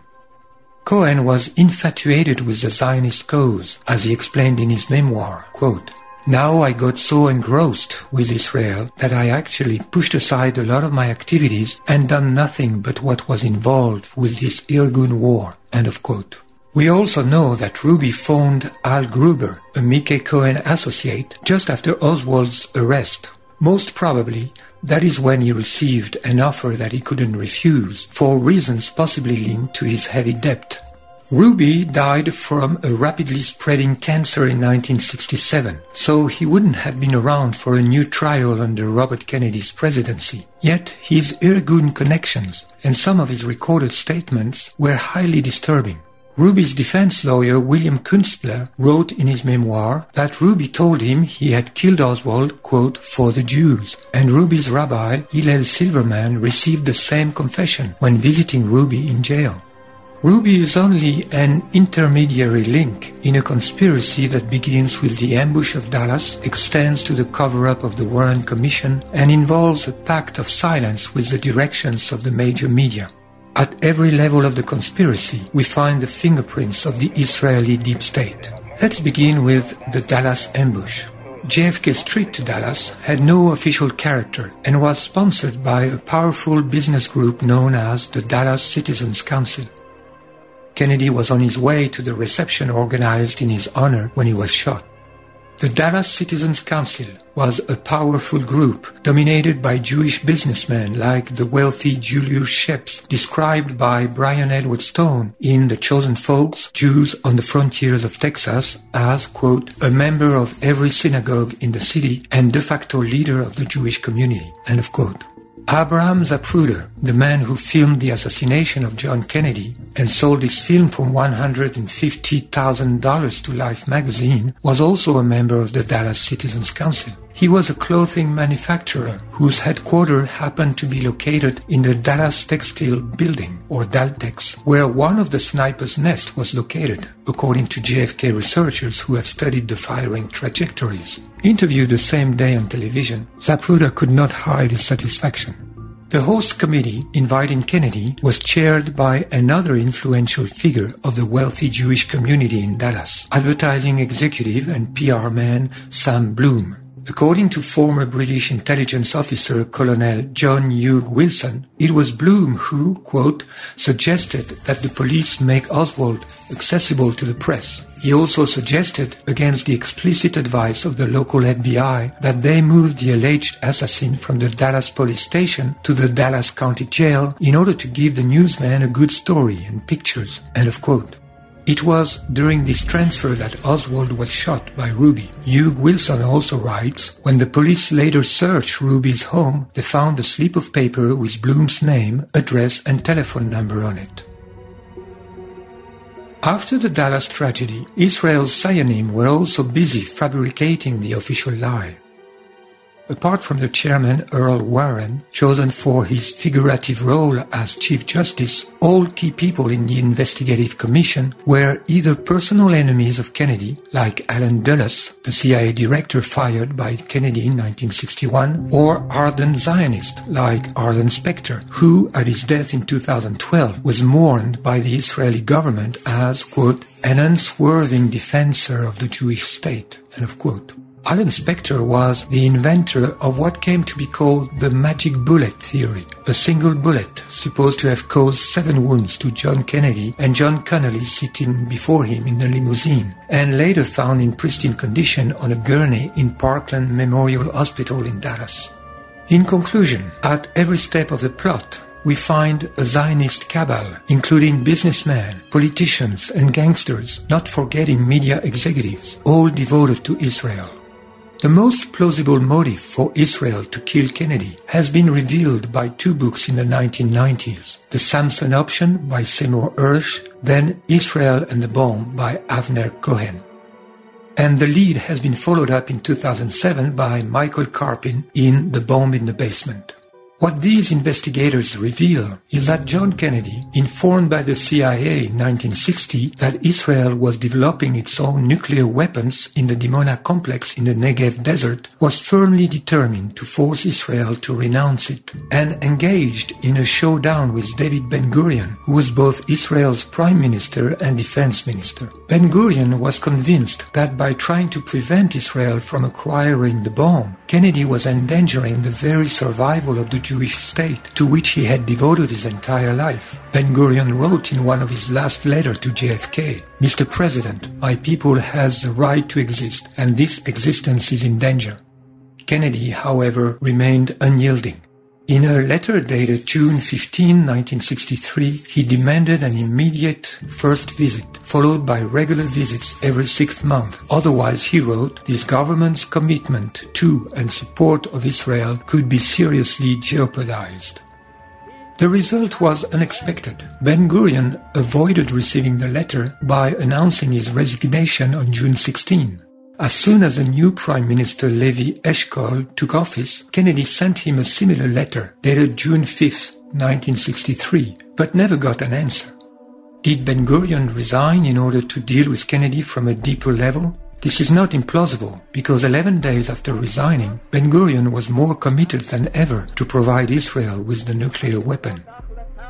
Cohen was infatuated with the Zionist cause, as he explained in his memoir, quote, "Now I got so engrossed with Israel that I actually pushed aside a lot of my activities and done nothing but what was involved with this Irgun war." End of quote. We also know that Ruby phoned Al Gruber, a Mickey Cohen associate, just after Oswald's arrest. Most probably, that is when he received an offer that he couldn't refuse, for reasons possibly linked to his heavy debt. Ruby died from a rapidly spreading cancer in nineteen sixty-seven, so he wouldn't have been around for a new trial under Robert Kennedy's presidency. Yet his Irgun connections and some of his recorded statements were highly disturbing. Ruby's defense lawyer William Kunstler wrote in his memoir that Ruby told him he had killed Oswald, quote, for the Jews, and Ruby's rabbi Hillel Silverman received the same confession when visiting Ruby in jail. Ruby is only an intermediary link in a conspiracy that begins with the ambush of Dallas, extends to the cover-up of the Warren Commission, and involves a pact of silence with the directions of the major media. At every level of the conspiracy, we find the fingerprints of the Israeli deep state. Let's begin with the Dallas ambush. J F K's trip to Dallas had no official character and was sponsored by a powerful business group known as the Dallas Citizens Council. Kennedy was on his way to the reception organized in his honor when he was shot. The Dallas Citizens Council was a powerful group dominated by Jewish businessmen like the wealthy Julius Sheps, described by Brian Edward Stone in The Chosen Folks, Jews on the Frontiers of Texas as, quote, a member of every synagogue in the city and de facto leader of the Jewish community, end of quote. Abraham Zapruder, the man who filmed the assassination of John Kennedy and sold his film for one hundred fifty thousand dollars to Life magazine, was also a member of the Dallas Citizens Council. He was a clothing manufacturer whose headquarters happened to be located in the Dallas Textile Building, or Daltex, where one of the snipers' nests was located, according to J F K researchers who have studied the firing trajectories. Interviewed the same day on television, Zapruder could not hide his satisfaction. The host committee inviting Kennedy was chaired by another influential figure of the wealthy Jewish community in Dallas, advertising executive and P R man Sam Bloom. According to former British intelligence officer Colonel John Hugh Wilson, it was Bloom who, quote, suggested that the police make Oswald accessible to the press. He also suggested, against the explicit advice of the local F B I, that they move the alleged assassin from the Dallas police station to the Dallas County Jail in order to give the newsman a good story and pictures, end of quote. It was during this transfer that Oswald was shot by Ruby. Hugh Wilson also writes, when the police later searched Ruby's home, they found a slip of paper with Bloom's name, address and telephone number on it. After the Dallas tragedy, Israel's Zionim were also busy fabricating the official lie. Apart from the chairman, Earl Warren, chosen for his figurative role as Chief Justice, all key people in the investigative commission were either personal enemies of Kennedy, like Allen Dulles, the C I A director fired by Kennedy in nineteen sixty-one, or ardent Zionists, like Arlen Specter, who, at his death in two thousand twelve, was mourned by the Israeli government as, quote, an unswerving defender of the Jewish state, end of quote. Arlen Specter was the inventor of what came to be called the magic bullet theory, a single bullet supposed to have caused seven wounds to John Kennedy and John Connolly sitting before him in the limousine, and later found in pristine condition on a gurney in Parkland Memorial Hospital in Dallas. In conclusion, at every step of the plot, we find a Zionist cabal, including businessmen, politicians, and gangsters, not forgetting media executives, all devoted to Israel. The most plausible motive for Israel to kill Kennedy has been revealed by two books in the nineteen nineties, The Samson Option by Seymour Hersh, then Israel and the Bomb by Avner Cohen. And the lead has been followed up in two thousand seven by Michael Karpin in The Bomb in the Basement. What these investigators reveal is that John Kennedy, informed by the C I A in nineteen sixty that Israel was developing its own nuclear weapons in the Dimona complex in the Negev desert, was firmly determined to force Israel to renounce it, and engaged in a showdown with David Ben-Gurion, who was both Israel's prime minister and defense minister. Ben-Gurion was convinced that by trying to prevent Israel from acquiring the bomb, Kennedy was endangering the very survival of the Jewish state to which he had devoted his entire life. Ben-Gurion wrote in one of his last letters to J F K, Mister President, my people has the right to exist, and this existence is in danger. Kennedy, however, remained unyielding. In a letter dated June fifteenth, nineteen sixty-three, he demanded an immediate first visit, followed by regular visits every sixth month. Otherwise, he wrote, this government's commitment to and support of Israel could be seriously jeopardized. The result was unexpected. Ben-Gurion avoided receiving the letter by announcing his resignation on June sixteenth. As soon as the new Prime Minister Levi Eshkol took office, Kennedy sent him a similar letter dated June fifth, nineteen sixty-three, but never got an answer. Did Ben-Gurion resign in order to deal with Kennedy from a deeper level? This is not implausible, because eleven days after resigning, Ben-Gurion was more committed than ever to provide Israel with the nuclear weapon.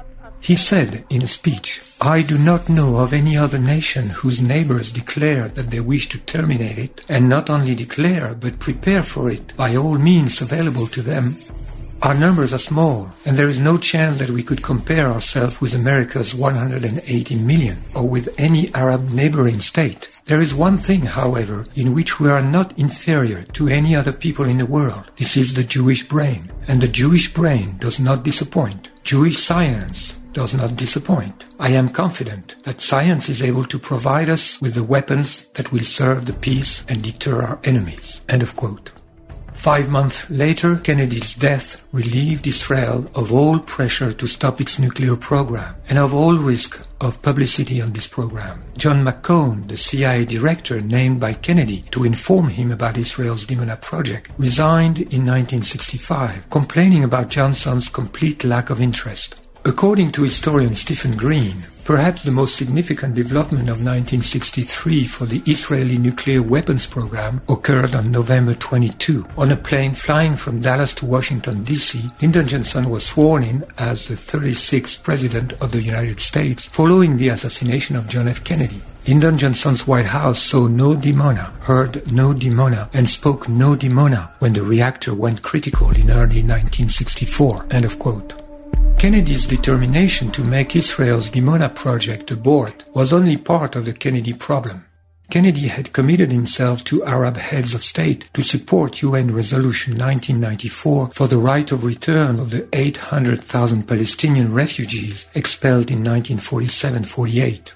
He said in a speech, "I do not know of any other nation whose neighbors declare that they wish to terminate it, and not only declare, but prepare for it by all means available to them. Our numbers are small, and there is no chance that we could compare ourselves with America's one hundred eighty million, or with any Arab neighboring state. There is one thing, however, in which we are not inferior to any other people in the world. This is the Jewish brain, and the Jewish brain does not disappoint. Jewish science does not disappoint. I am confident that science is able to provide us with the weapons that will serve the peace and deter our enemies." End of quote. Five months later, Kennedy's death relieved Israel of all pressure to stop its nuclear program and of all risk of publicity on this program. John McCone, the C I A director named by Kennedy to inform him about Israel's Dimona project, resigned in nineteen sixty-five, complaining about Johnson's complete lack of interest. According to historian Stephen Green, perhaps the most significant development of nineteen sixty-three for the Israeli nuclear weapons program occurred on November twenty-second. On a plane flying from Dallas to Washington, D C, Lyndon Johnson was sworn in as the thirty-sixth President of the United States following the assassination of John F. Kennedy. Lyndon Johnson's White House saw no Dimona, heard no Dimona, and spoke no Dimona when the reactor went critical in early nineteen sixty-four. End of quote. Kennedy's determination to make Israel's Dimona project abort was only part of the Kennedy problem. Kennedy had committed himself to Arab heads of state to support U N Resolution nineteen ninety-four for the right of return of the eight hundred thousand Palestinian refugees expelled in nineteen forty-seven forty-eight.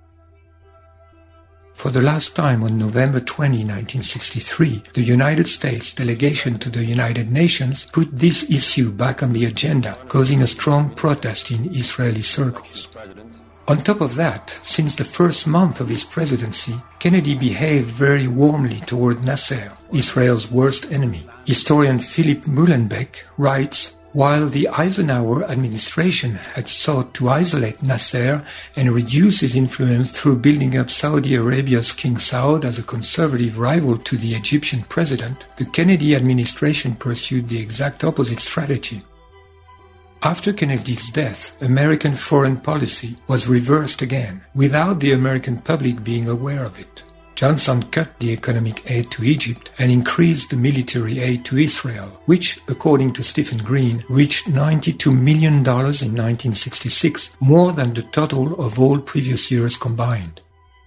For the last time on November twentieth, nineteen sixty-three, the United States delegation to the United Nations put this issue back on the agenda, causing a strong protest in Israeli circles. On top of that, since the first month of his presidency, Kennedy behaved very warmly toward Nasser, Israel's worst enemy. Historian Philip Muhlenbeck writes, "While the Eisenhower administration had sought to isolate Nasser and reduce his influence through building up Saudi Arabia's King Saud as a conservative rival to the Egyptian president, the Kennedy administration pursued the exact opposite strategy. After Kennedy's death, American foreign policy was reversed again, without the American public being aware of it. Johnson cut the economic aid to Egypt and increased the military aid to Israel, which, according to Stephen Green, reached ninety-two million dollars in nineteen sixty-six, more than the total of all previous years combined.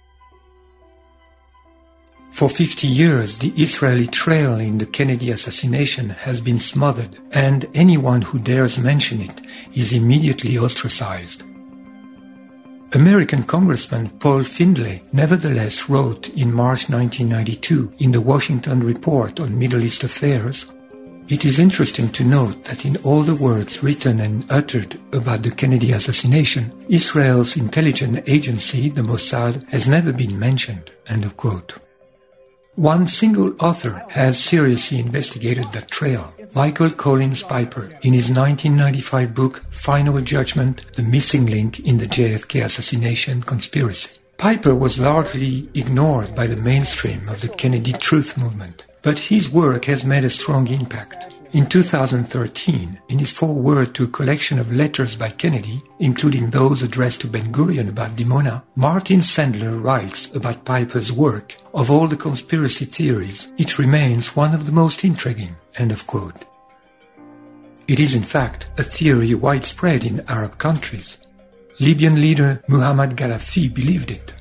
For fifty years, the Israeli trail in the Kennedy assassination has been smothered, and anyone who dares mention it is immediately ostracized. American Congressman Paul Findlay nevertheless wrote in March nineteen ninety-two in the Washington Report on Middle East Affairs, "It is interesting to note that in all the words written and uttered about the Kennedy assassination, Israel's intelligence agency, the Mossad, has never been mentioned." End of quote. One single author has seriously investigated that trail, Michael Collins Piper, in his nineteen ninety-five book, Final Judgment, The Missing Link in the J F K Assassination Conspiracy. Piper was largely ignored by the mainstream of the Kennedy Truth Movement, but his work has made a strong impact. In two thousand thirteen, in his foreword to a collection of letters by Kennedy, including those addressed to Ben-Gurion about Dimona, Martin Sandler writes about Piper's work, "Of all the conspiracy theories, it remains one of the most intriguing." End of quote. It is in fact a theory widespread in Arab countries. Libyan leader Muhammad Gaddafi believed it.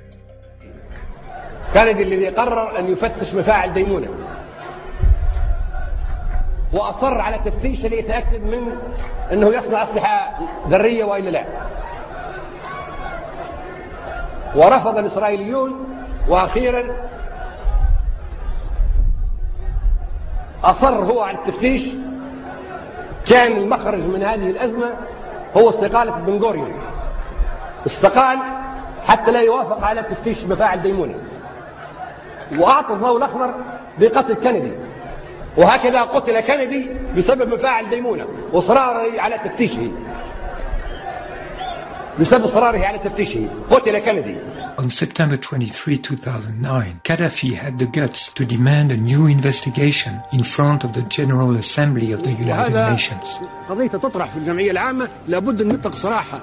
كندي الذي قرر أن يفتش مفاعل ديمونة وأصر على تفتيش ليتأكد من أنه يصنع أسلحة ذرية وإلا لا، ورفض الإسرائيليون، وأخيرا أصر هو على التفتيش. كان المخرج من هذه الأزمة هو استقالة بن غوريون، استقال حتى لا يوافق على تفتيش مفاعل ديمونة، وأعطى الضوء الأخضر بقتل كندي، وهكذا قتل كندي بسبب مفاعل ديمونة وإصراره على تفتيشه. بسبب إصراره على تفتيشه قتل كندي. on September twenty-third, two thousand nine, Gaddafi had the guts to demand a new investigation in front of the General Assembly of the United Nations. قضية تطرح في الجمعية العامة لابد أن نطلق صراحة.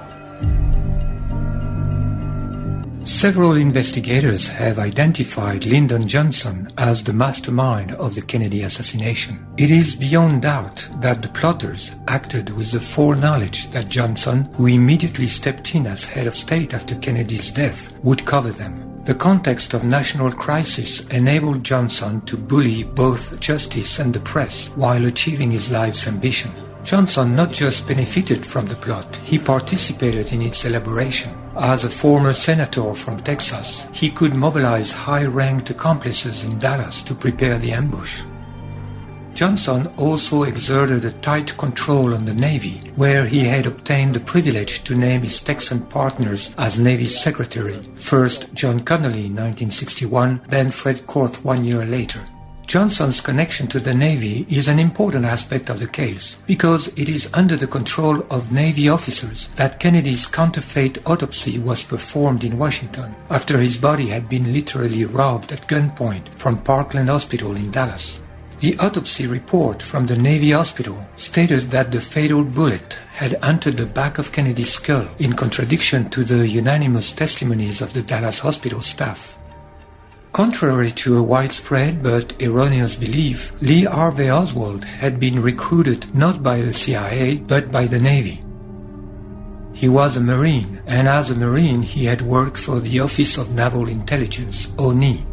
Several investigators have identified Lyndon Johnson as the mastermind of the Kennedy assassination. It is beyond doubt that the plotters acted with the foreknowledge that Johnson, who immediately stepped in as head of state after Kennedy's death, would cover them. The context of national crisis enabled Johnson to bully both justice and the press while achieving his life's ambition. Johnson not just benefited from the plot, he participated in its elaboration. As a former senator from Texas, he could mobilize high-ranked accomplices in Dallas to prepare the ambush. Johnson also exerted a tight control on the Navy, where he had obtained the privilege to name his Texan partners as Navy Secretary, first John Connolly in nineteen sixty-one, then Fred Korth one year later. Johnson's connection to the Navy is an important aspect of the case, because it is under the control of Navy officers that Kennedy's counterfeit autopsy was performed in Washington, after his body had been literally robbed at gunpoint from Parkland Hospital in Dallas. The autopsy report from the Navy hospital stated that the fatal bullet had entered the back of Kennedy's skull, in contradiction to the unanimous testimonies of the Dallas hospital staff. Contrary to a widespread but erroneous belief, Lee Harvey Oswald had been recruited not by the C I A but by the Navy. He was a Marine, and as a Marine he had worked for the Office of Naval Intelligence, O N I.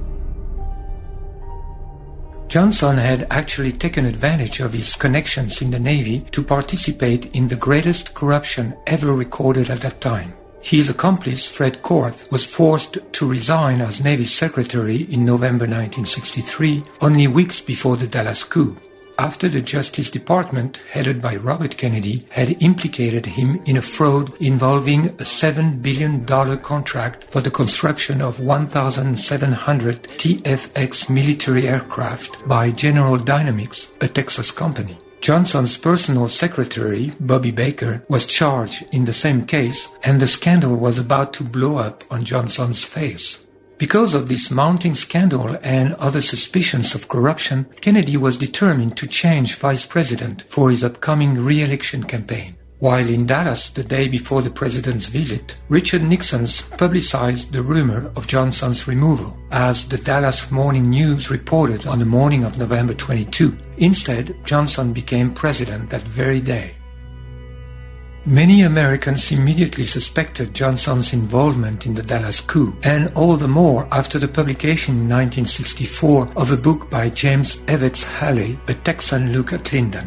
Johnson had actually taken advantage of his connections in the Navy to participate in the greatest corruption ever recorded at that time. His accomplice, Fred Korth, was forced to resign as Navy Secretary in November nineteen sixty-three, only weeks before the Dallas coup, after the Justice Department, headed by Robert Kennedy, had implicated him in a fraud involving a seven billion dollars contract for the construction of one thousand seven hundred T F X military aircraft by General Dynamics, a Texas company. Johnson's personal secretary, Bobby Baker, was charged in the same case, and the scandal was about to blow up on Johnson's face. Because of this mounting scandal and other suspicions of corruption, Kennedy was determined to change vice president for his upcoming re-election campaign. While in Dallas the day before the president's visit, Richard Nixon publicized the rumor of Johnson's removal, as the Dallas Morning News reported on the morning of November twenty-second. Instead, Johnson became president that very day. Many Americans immediately suspected Johnson's involvement in the Dallas coup, and all the more after the publication in nineteen sixty-four of a book by James Evetts Haley, A Texan Look at Lyndon,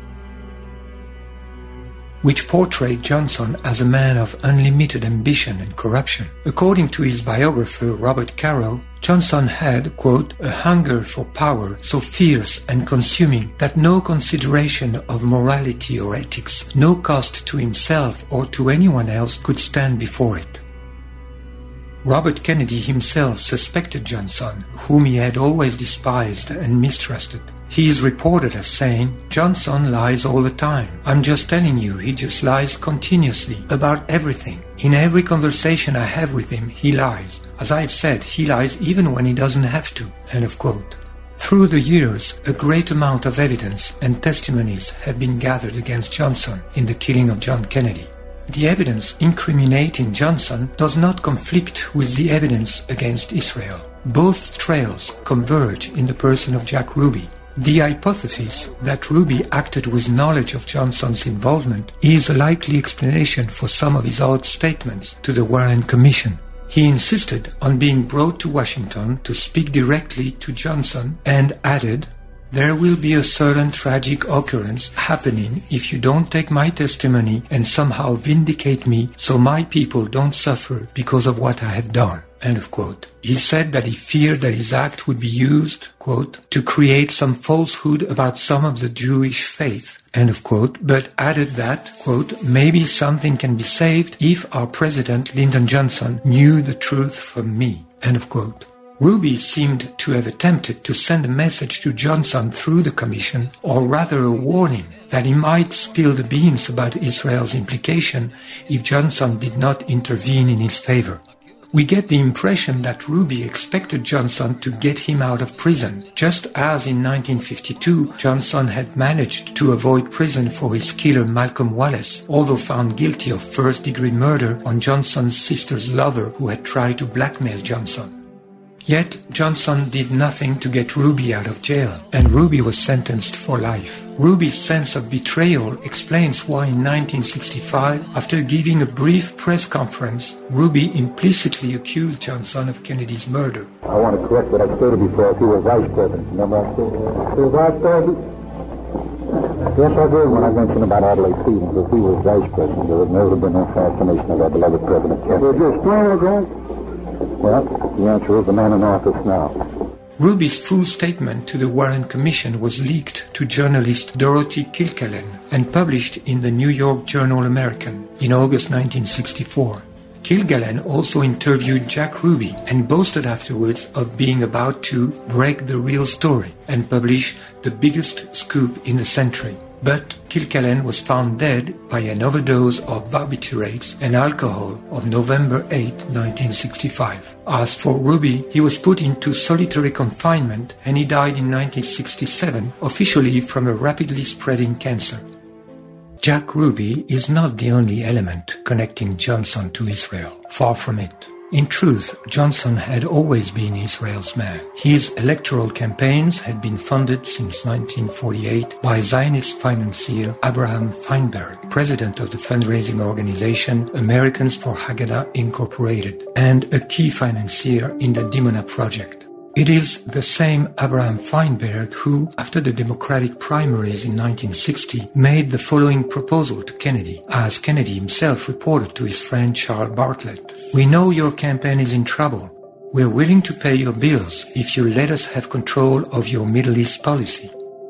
which portrayed Johnson as a man of unlimited ambition and corruption. According to his biographer Robert Caro, Johnson had, quote, a hunger for power so fierce and consuming that no consideration of morality or ethics, no cost to himself or to anyone else could stand before it. Robert Kennedy himself suspected Johnson, whom he had always despised and mistrusted. He is reported as saying, "Johnson lies all the time. I'm just telling you, he just lies continuously about everything. In every conversation I have with him, he lies. As I've said, he lies even when he doesn't have to." End of quote. Through the years, a great amount of evidence and testimonies have been gathered against Johnson in the killing of John Kennedy. The evidence incriminating Johnson does not conflict with the evidence against Israel. Both trails converge in the person of Jack Ruby. The hypothesis that Ruby acted with knowledge of Johnson's involvement is a likely explanation for some of his odd statements to the Warren Commission. He insisted on being brought to Washington to speak directly to Johnson and added, "There will be a certain tragic occurrence happening if you don't take my testimony and somehow vindicate me so my people don't suffer because of what I have done." End of quote. He said that he feared that his act would be used, quote, to create some falsehood about some of the Jewish faith, end of quote, but added that, quote, maybe something can be saved if our president, Lyndon Johnson, knew the truth from me, end of quote. Ruby seemed to have attempted to send a message to Johnson through the commission, or rather a warning that he might spill the beans about Israel's implication if Johnson did not intervene in his favor. We get the impression that Ruby expected Johnson to get him out of prison, just as in nineteen fifty-two Johnson had managed to avoid prison for his killer Malcolm Wallace, although found guilty of first-degree murder on Johnson's sister's lover who had tried to blackmail Johnson. Yet Johnson did nothing to get Ruby out of jail, and Ruby was sentenced for life. Ruby's sense of betrayal explains why in nineteen sixty-five, after giving a brief press conference, Ruby implicitly accused Johnson of Kennedy's murder. I want to correct what I stated before. If he was vice president, remember I said he was vice president? Yes, I did when I mentioned about Adlai Stevens. If he was vice president, there would never have been no assassination of our beloved President Kennedy. Would you explain it, Grant? Well, the answer is the man in office now. Ruby's full statement to the Warren Commission was leaked to journalist Dorothy Kilgallen and published in the New York Journal American in August nineteen sixty-four. Kilgallen also interviewed Jack Ruby and boasted afterwards of being about to break the real story and publish the biggest scoop in the century. But Kilgallen was found dead by an overdose of barbiturates and alcohol on November eighth, nineteen sixty-five. As for Ruby, he was put into solitary confinement and he died in nineteen sixty-seven, officially from a rapidly spreading cancer. Jack Ruby is not the only element connecting Johnson to Israel. Far from it. In truth, Johnson had always been Israel's man. His electoral campaigns had been funded since nineteen forty-eight by Zionist financier Abraham Feinberg, president of the fundraising organization Americans for Haggadah Incorporated, and a key financier in the Dimona Project. It is the same Abraham Feinberg who, after the Democratic primaries in nineteen sixty, made the following proposal to Kennedy, as Kennedy himself reported to his friend Charles Bartlett. "We know your campaign is in trouble. We're willing to pay your bills if you let us have control of your Middle East policy."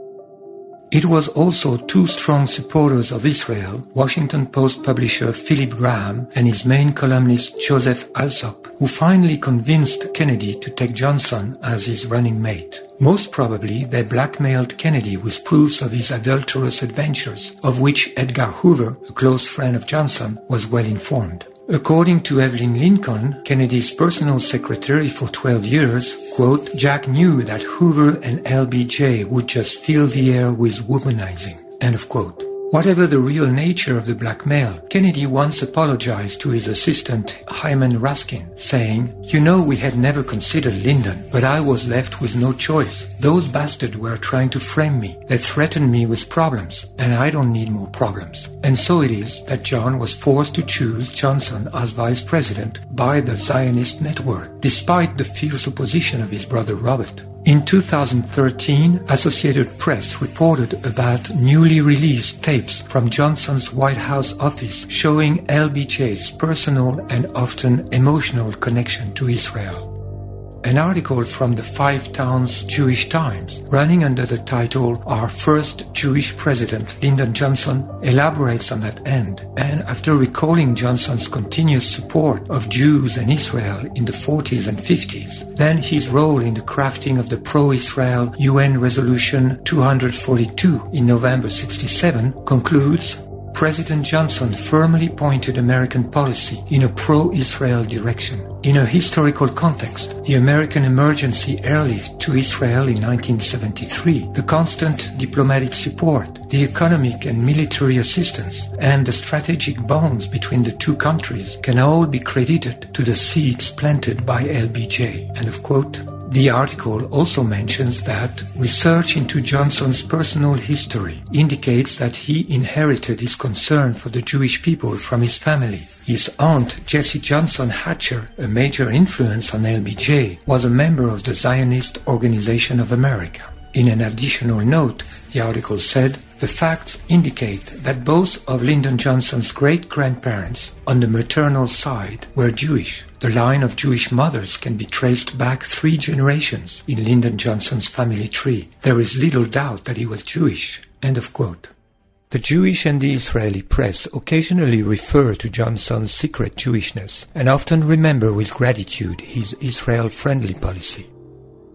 It was also two strong supporters of Israel, Washington Post publisher Philip Graham and his main columnist Joseph Alsop, who finally convinced Kennedy to take Johnson as his running mate. Most probably, they blackmailed Kennedy with proofs of his adulterous adventures, of which Edgar Hoover, a close friend of Johnson, was well informed. According to Evelyn Lincoln, Kennedy's personal secretary for twelve years, quote, Jack knew that Hoover and L B J would just fill the air with womanizing, end of quote. Whatever the real nature of the blackmail, Kennedy once apologized to his assistant Hyman Raskin, saying, "You know, we had never considered Lyndon, but I was left with no choice. Those bastards were trying to frame me. They threatened me with problems, and I don't need more problems." And so it is that John was forced to choose Johnson as vice president by the Zionist network, despite the fierce opposition of his brother Robert. In two thousand thirteen, Associated Press reported about newly released tapes from Johnson's White House office showing L B J's personal and often emotional connection to Israel. An article from the Five Towns Jewish Times, running under the title Our First Jewish President, Lyndon Johnson, elaborates on that end, and after recalling Johnson's continuous support of Jews and Israel in the forties and fifties, then his role in the crafting of the pro-Israel U N Resolution two forty-two in November sixty-seven, concludes, President Johnson firmly pointed American policy in a pro-Israel direction. In a historical context, the American emergency airlift to Israel in nineteen seventy-three, the constant diplomatic support, the economic and military assistance, and the strategic bonds between the two countries can all be credited to the seeds planted by L B J. End of quote. The article also mentions that research into Johnson's personal history indicates that he inherited his concern for the Jewish people from his family. His aunt, Jessie Johnson Hatcher, a major influence on L B J, was a member of the Zionist Organization of America. In an additional note, the article said, the facts indicate that both of Lyndon Johnson's great-grandparents on the maternal side were Jewish. The line of Jewish mothers can be traced back three generations in Lyndon Johnson's family tree. There is little doubt that he was Jewish. End of quote. The Jewish and the Israeli press occasionally refer to Johnson's secret Jewishness and often remember with gratitude his Israel-friendly policy.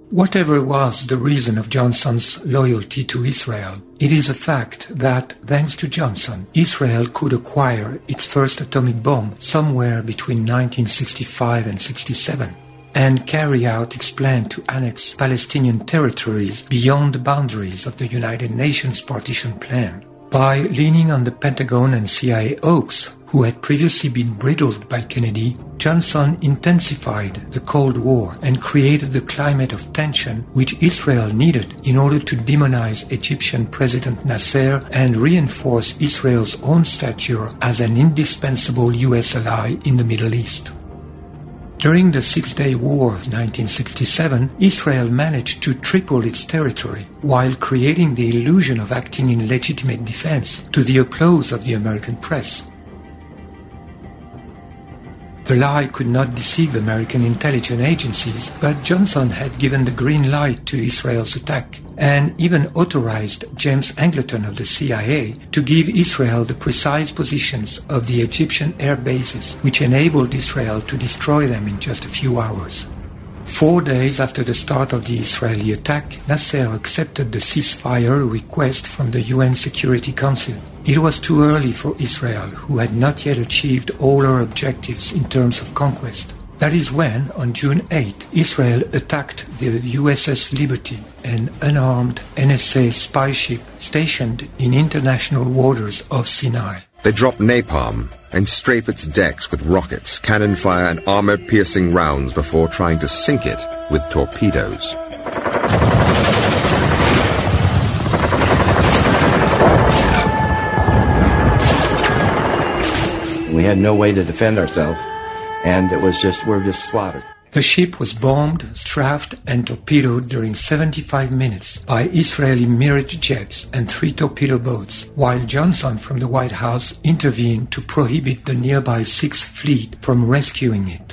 Whatever was the reason of Johnson's loyalty to Israel, it is a fact that, thanks to Johnson, Israel could acquire its first atomic bomb somewhere between nineteen sixty-five and sixty-seven, and carry out its plan to annex Palestinian territories beyond the boundaries of the United Nations partition plan. By leaning on the Pentagon and C I A oaks, who had previously been bridled by Kennedy, Johnson intensified the Cold War and created the climate of tension which Israel needed in order to demonize Egyptian President Nasser and reinforce Israel's own stature as an indispensable U S ally in the Middle East. During the Six-Day War of nineteen sixty-seven, Israel managed to triple its territory while creating the illusion of acting in legitimate defense to the applause of the American press. The lie could not deceive American intelligence agencies, but Johnson had given the green light to Israel's attack and even authorized James Angleton of the C I A to give Israel the precise positions of the Egyptian air bases, which enabled Israel to destroy them in just a few hours. Four days after the start of the Israeli attack, Nasser accepted the ceasefire request from the U N Security Council. It was too early for Israel, who had not yet achieved all her objectives in terms of conquest. That is when, on June eighth, Israel attacked the U S S Liberty, an unarmed N S A spy ship stationed in international waters of Sinai. They drop napalm and strafe its decks with rockets, cannon fire, and armor-piercing rounds before trying to sink it with torpedoes. We had no way to defend ourselves, and it was just, we were just slaughtered. The ship was bombed, strafed, and torpedoed during seventy-five minutes by Israeli Mirage jets and three torpedo boats, while Johnson from the White House intervened to prohibit the nearby Sixth Fleet from rescuing it.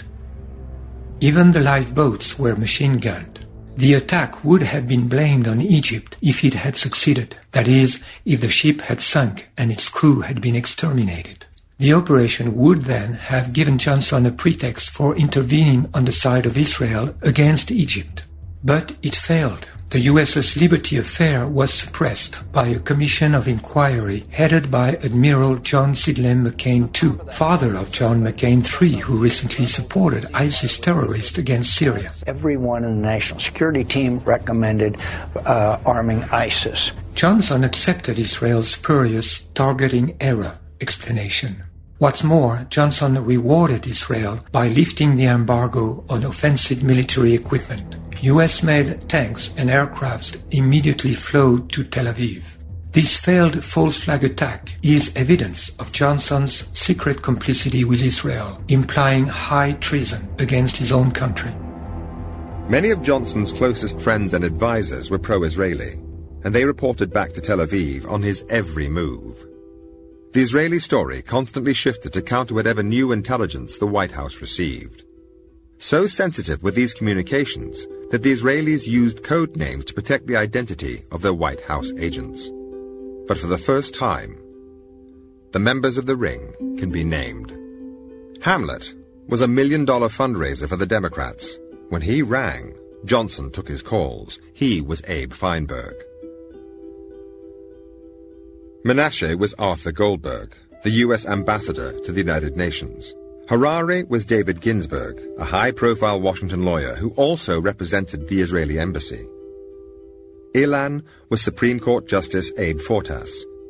Even the lifeboats were machine-gunned. The attack would have been blamed on Egypt if it had succeeded, that is, if the ship had sunk and its crew had been exterminated. The operation would then have given Johnson a pretext for intervening on the side of Israel against Egypt. But it failed. The U S S Liberty affair was suppressed by a commission of inquiry headed by Admiral John Sidney McCain the second, father of John McCain the third, who recently supported ISIS terrorists against Syria. Everyone in the national security team recommended uh, arming ISIS. Johnson accepted Israel's spurious targeting error explanation. What's more, Johnson rewarded Israel by lifting the embargo on offensive military equipment. U S-made tanks and aircrafts immediately flowed to Tel Aviv. This failed false flag attack is evidence of Johnson's secret complicity with Israel, implying high treason against his own country. Many of Johnson's closest friends and advisors were pro-Israeli, and they reported back to Tel Aviv on his every move. The Israeli story constantly shifted to counter whatever new intelligence the White House received. So sensitive were these communications that the Israelis used code names to protect the identity of their White House agents. But for the first time, the members of the ring can be named. Hamlet was a million-dollar fundraiser for the Democrats. When he rang, Johnson took his calls. He was Abe Feinberg. Menashe was Arthur Goldberg, the U S ambassador to the United Nations. Harari was David Ginsburg, a high-profile Washington lawyer who also represented the Israeli embassy. Ilan was Supreme Court Justice Abe Fortas.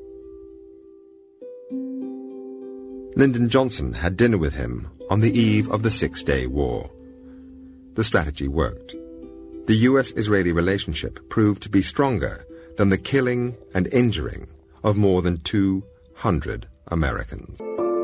Lyndon Johnson had dinner with him on the eve of the Six-Day War. The strategy worked. The U S-Israeli relationship proved to be stronger than the killing and injuring of more than two hundred Americans.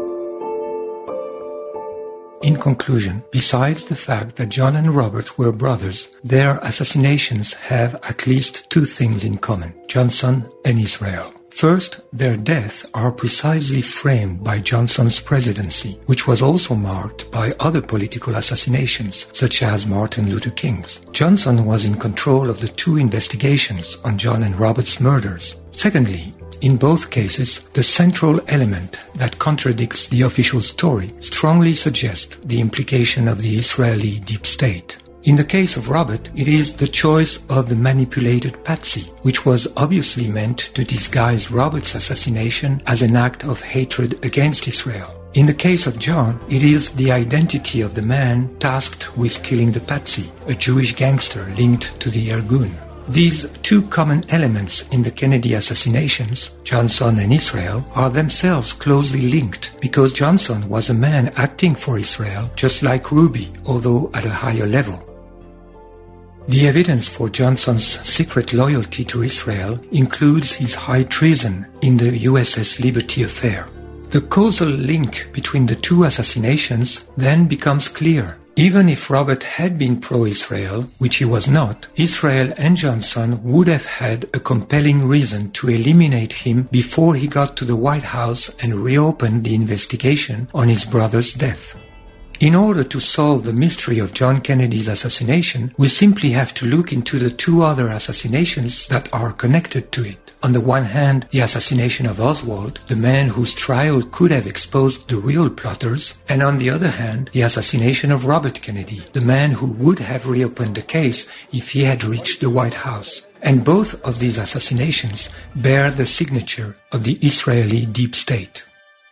In conclusion, besides the fact that John and Robert were brothers, their assassinations have at least two things in common: Johnson and Israel. First, their deaths are precisely framed by Johnson's presidency, which was also marked by other political assassinations, such as Martin Luther King's. Johnson was in control of the two investigations on John and Robert's murders. Secondly, in both cases, the central element that contradicts the official story strongly suggests the implication of the Israeli deep state. In the case of Robert, it is the choice of the manipulated Patsy, which was obviously meant to disguise Robert's assassination as an act of hatred against Israel. In the case of John, it is the identity of the man tasked with killing the Patsy, a Jewish gangster linked to the Irgun. These two common elements in the Kennedy assassinations, Johnson and Israel, are themselves closely linked because Johnson was a man acting for Israel just like Ruby, although at a higher level. The evidence for Johnson's secret loyalty to Israel includes his high treason in the U S S Liberty affair. The causal link between the two assassinations then becomes clear. Even if Robert had been pro-Israel, which he was not, Israel and Johnson would have had a compelling reason to eliminate him before he got to the White House and reopened the investigation on his brother's death. In order to solve the mystery of John Kennedy's assassination, we simply have to look into the two other assassinations that are connected to it. On the one hand, the assassination of Oswald, the man whose trial could have exposed the real plotters, and on the other hand, the assassination of Robert Kennedy, the man who would have reopened the case if he had reached the White House. And both of these assassinations bear the signature of the Israeli deep state.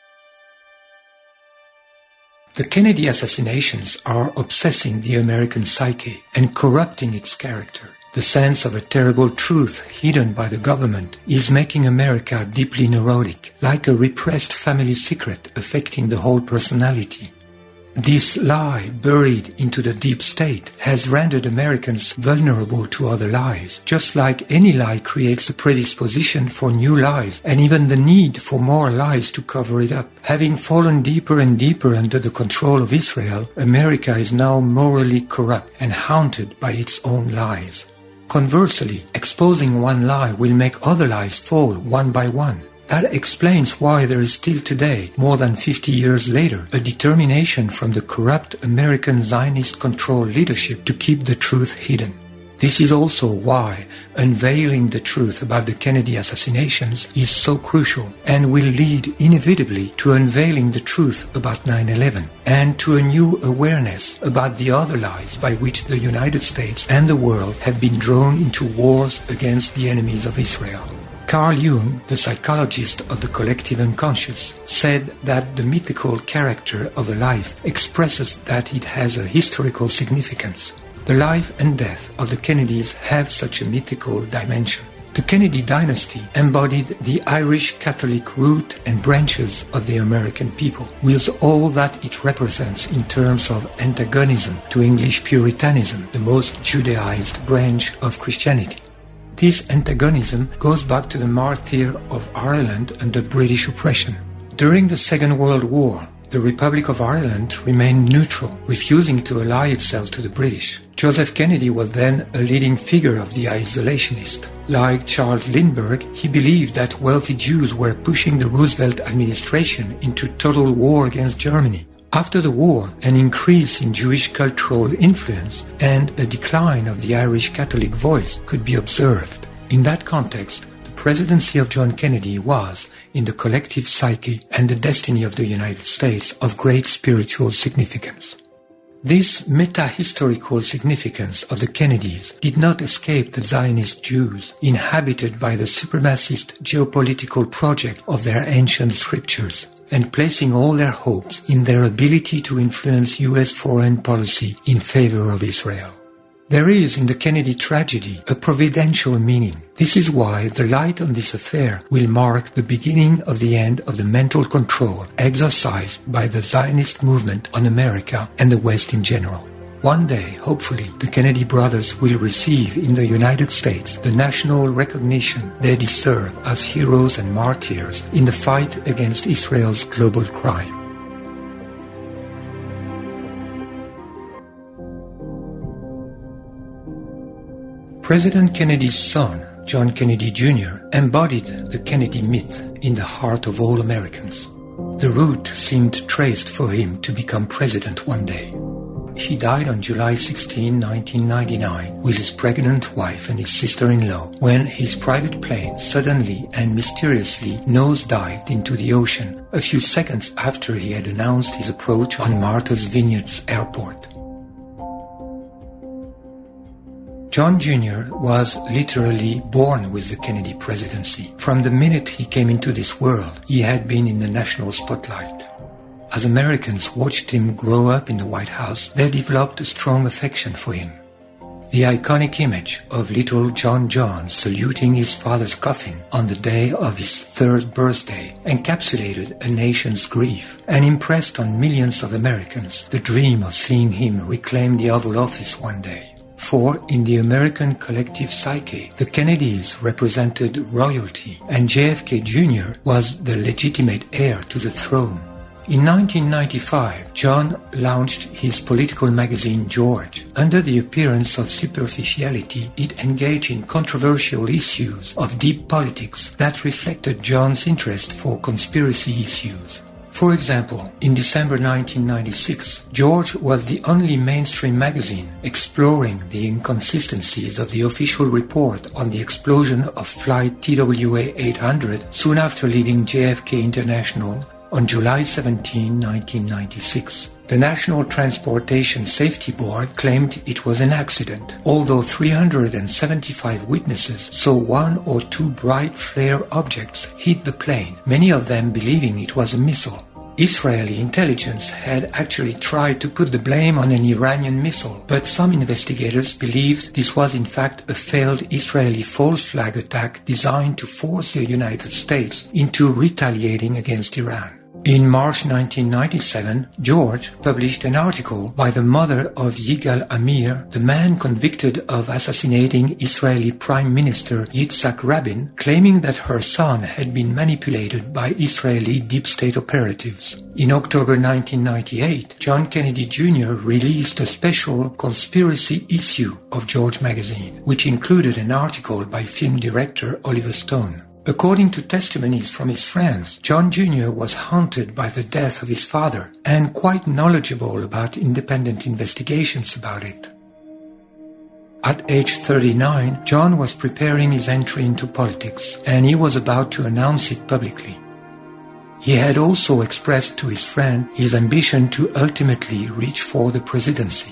The Kennedy assassinations are obsessing the American psyche and corrupting its character. The sense of a terrible truth hidden by the government is making America deeply neurotic, like a repressed family secret affecting the whole personality. This lie, buried into the deep state, has rendered Americans vulnerable to other lies, just like any lie creates a predisposition for new lies, and even the need for more lies to cover it up. Having fallen deeper and deeper under the control of Israel, America is now morally corrupt and haunted by its own lies. Conversely, exposing one lie will make other lies fall one by one. That explains why there is still today, more than fifty years later, a determination from the corrupt American Zionist-controlled leadership to keep the truth hidden. This is also why unveiling the truth about the Kennedy assassinations is so crucial and will lead inevitably to unveiling the truth about nine eleven and to a new awareness about the other lies by which the United States and the world have been drawn into wars against the enemies of Israel. Carl Jung, the psychologist of the collective unconscious, said that the mythical character of a life expresses that it has a historical significance. The life and death of the Kennedys have such a mythical dimension. The Kennedy dynasty embodied the Irish Catholic root and branches of the American people, with all that it represents in terms of antagonism to English Puritanism, the most Judaized branch of Christianity. This antagonism goes back to the martyr of Ireland under British oppression. During the Second World War, the Republic of Ireland remained neutral, refusing to ally itself to the British. Joseph Kennedy was then a leading figure of the isolationist. Like Charles Lindbergh, he believed that wealthy Jews were pushing the Roosevelt administration into total war against Germany. After the war, an increase in Jewish cultural influence and a decline of the Irish Catholic voice could be observed. In that context, the presidency of John Kennedy was, in the collective psyche and the destiny of the United States, of great spiritual significance. This meta-historical significance of the Kennedys did not escape the Zionist Jews, inhabited by the supremacist geopolitical project of their ancient scriptures, and placing all their hopes in their ability to influence U S foreign policy in favor of Israel. There is in the Kennedy tragedy a providential meaning. This is why the light on this affair will mark the beginning of the end of the mental control exercised by the Zionist movement on America and the West in general. One day, hopefully, the Kennedy brothers will receive in the United States the national recognition they deserve as heroes and martyrs in the fight against Israel's global crime. President Kennedy's son, John Kennedy Junior, embodied the Kennedy myth in the heart of all Americans. The route seemed traced for him to become president one day. He died on July sixteenth, nineteen ninety-nine, with his pregnant wife and his sister-in-law, when his private plane suddenly and mysteriously nosedived into the ocean a few seconds after he had announced his approach on Martha's Vineyards Airport. John Junior was literally born with the Kennedy presidency. From the minute he came into this world, he had been in the national spotlight. As Americans watched him grow up in the White House, they developed a strong affection for him. The iconic image of little John John saluting his father's coffin on the day of his third birthday encapsulated a nation's grief and impressed on millions of Americans the dream of seeing him reclaim the Oval Office one day. For in the American collective psyche, the Kennedys represented royalty and J F K Junior was the legitimate heir to the throne. In nineteen ninety-five, John launched his political magazine George. Under the appearance of superficiality, it engaged in controversial issues of deep politics that reflected John's interest for conspiracy issues. For example, in December nineteen ninety-six, George was the only mainstream magazine exploring the inconsistencies of the official report on the explosion of flight T W A eight hundred soon after leaving J F K International on July seventeenth, nineteen ninety-six. The National Transportation Safety Board claimed it was an accident, although three hundred seventy-five witnesses saw one or two bright flare objects hit the plane, many of them believing it was a missile. Israeli intelligence had actually tried to put the blame on an Iranian missile, but some investigators believed this was in fact a failed Israeli false flag attack designed to force the United States into retaliating against Iran. In March nineteen ninety-seven, George published an article by the mother of Yigal Amir, the man convicted of assassinating Israeli Prime Minister Yitzhak Rabin, claiming that her son had been manipulated by Israeli deep state operatives. In October nineteen ninety-eight, John Kennedy Junior released a special conspiracy issue of George magazine, which included an article by film director Oliver Stone. According to testimonies from his friends, John Junior was haunted by the death of his father and quite knowledgeable about independent investigations about it. At age thirty-nine, John was preparing his entry into politics, and he was about to announce it publicly. He had also expressed to his friend his ambition to ultimately reach for the presidency.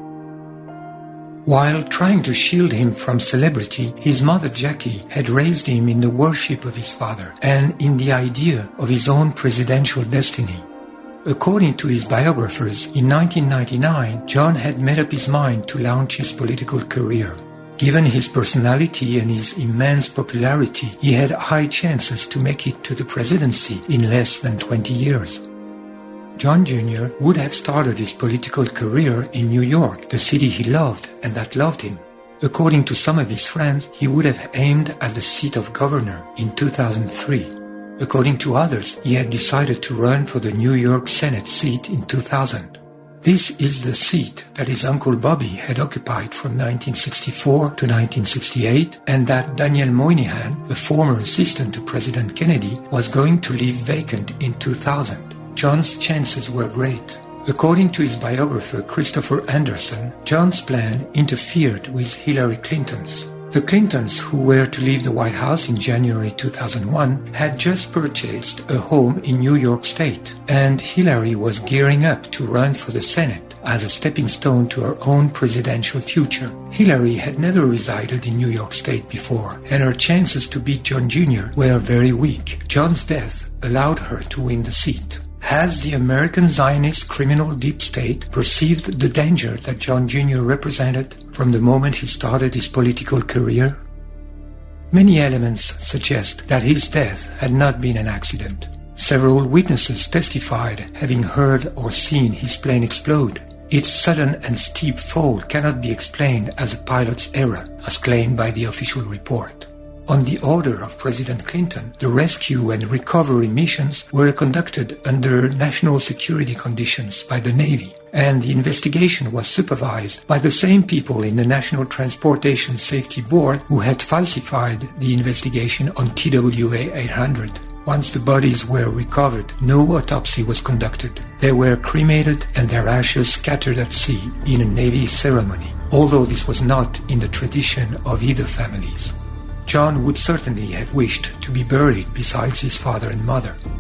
While trying to shield him from celebrity, his mother Jackie had raised him in the worship of his father and in the idea of his own presidential destiny. According to his biographers, in nineteen ninety-nine, John had made up his mind to launch his political career. Given his personality and his immense popularity, he had high chances to make it to the presidency in less than twenty years. John Junior would have started his political career in New York, the city he loved and that loved him. According to some of his friends, he would have aimed at the seat of governor in two thousand three. According to others, he had decided to run for the New York Senate seat in two thousand. This is the seat that his uncle Bobby had occupied from nineteen sixty-four to nineteen sixty-eight, and that Daniel Moynihan, a former assistant to President Kennedy, was going to leave vacant in two thousand. John's chances were great. According to his biographer Christopher Anderson, John's plan interfered with Hillary Clinton's. The Clintons, who were to leave the White House in January two thousand one, had just purchased a home in New York State, and Hillary was gearing up to run for the Senate as a stepping stone to her own presidential future. Hillary had never resided in New York State before, and her chances to beat John Junior were very weak. John's death allowed her to win the seat. Has the American Zionist criminal deep state perceived the danger that John Junior represented from the moment he started his political career? Many elements suggest that his death had not been an accident. Several witnesses testified having heard or seen his plane explode. Its sudden and steep fall cannot be explained as a pilot's error, as claimed by the official report. On the order of President Clinton, the rescue and recovery missions were conducted under national security conditions by the Navy, and the investigation was supervised by the same people in the National Transportation Safety Board who had falsified the investigation on T W A eight hundred. Once the bodies were recovered, no autopsy was conducted. They were cremated and their ashes scattered at sea in a Navy ceremony, although this was not in the tradition of either families. John would certainly have wished to be buried beside his father and mother.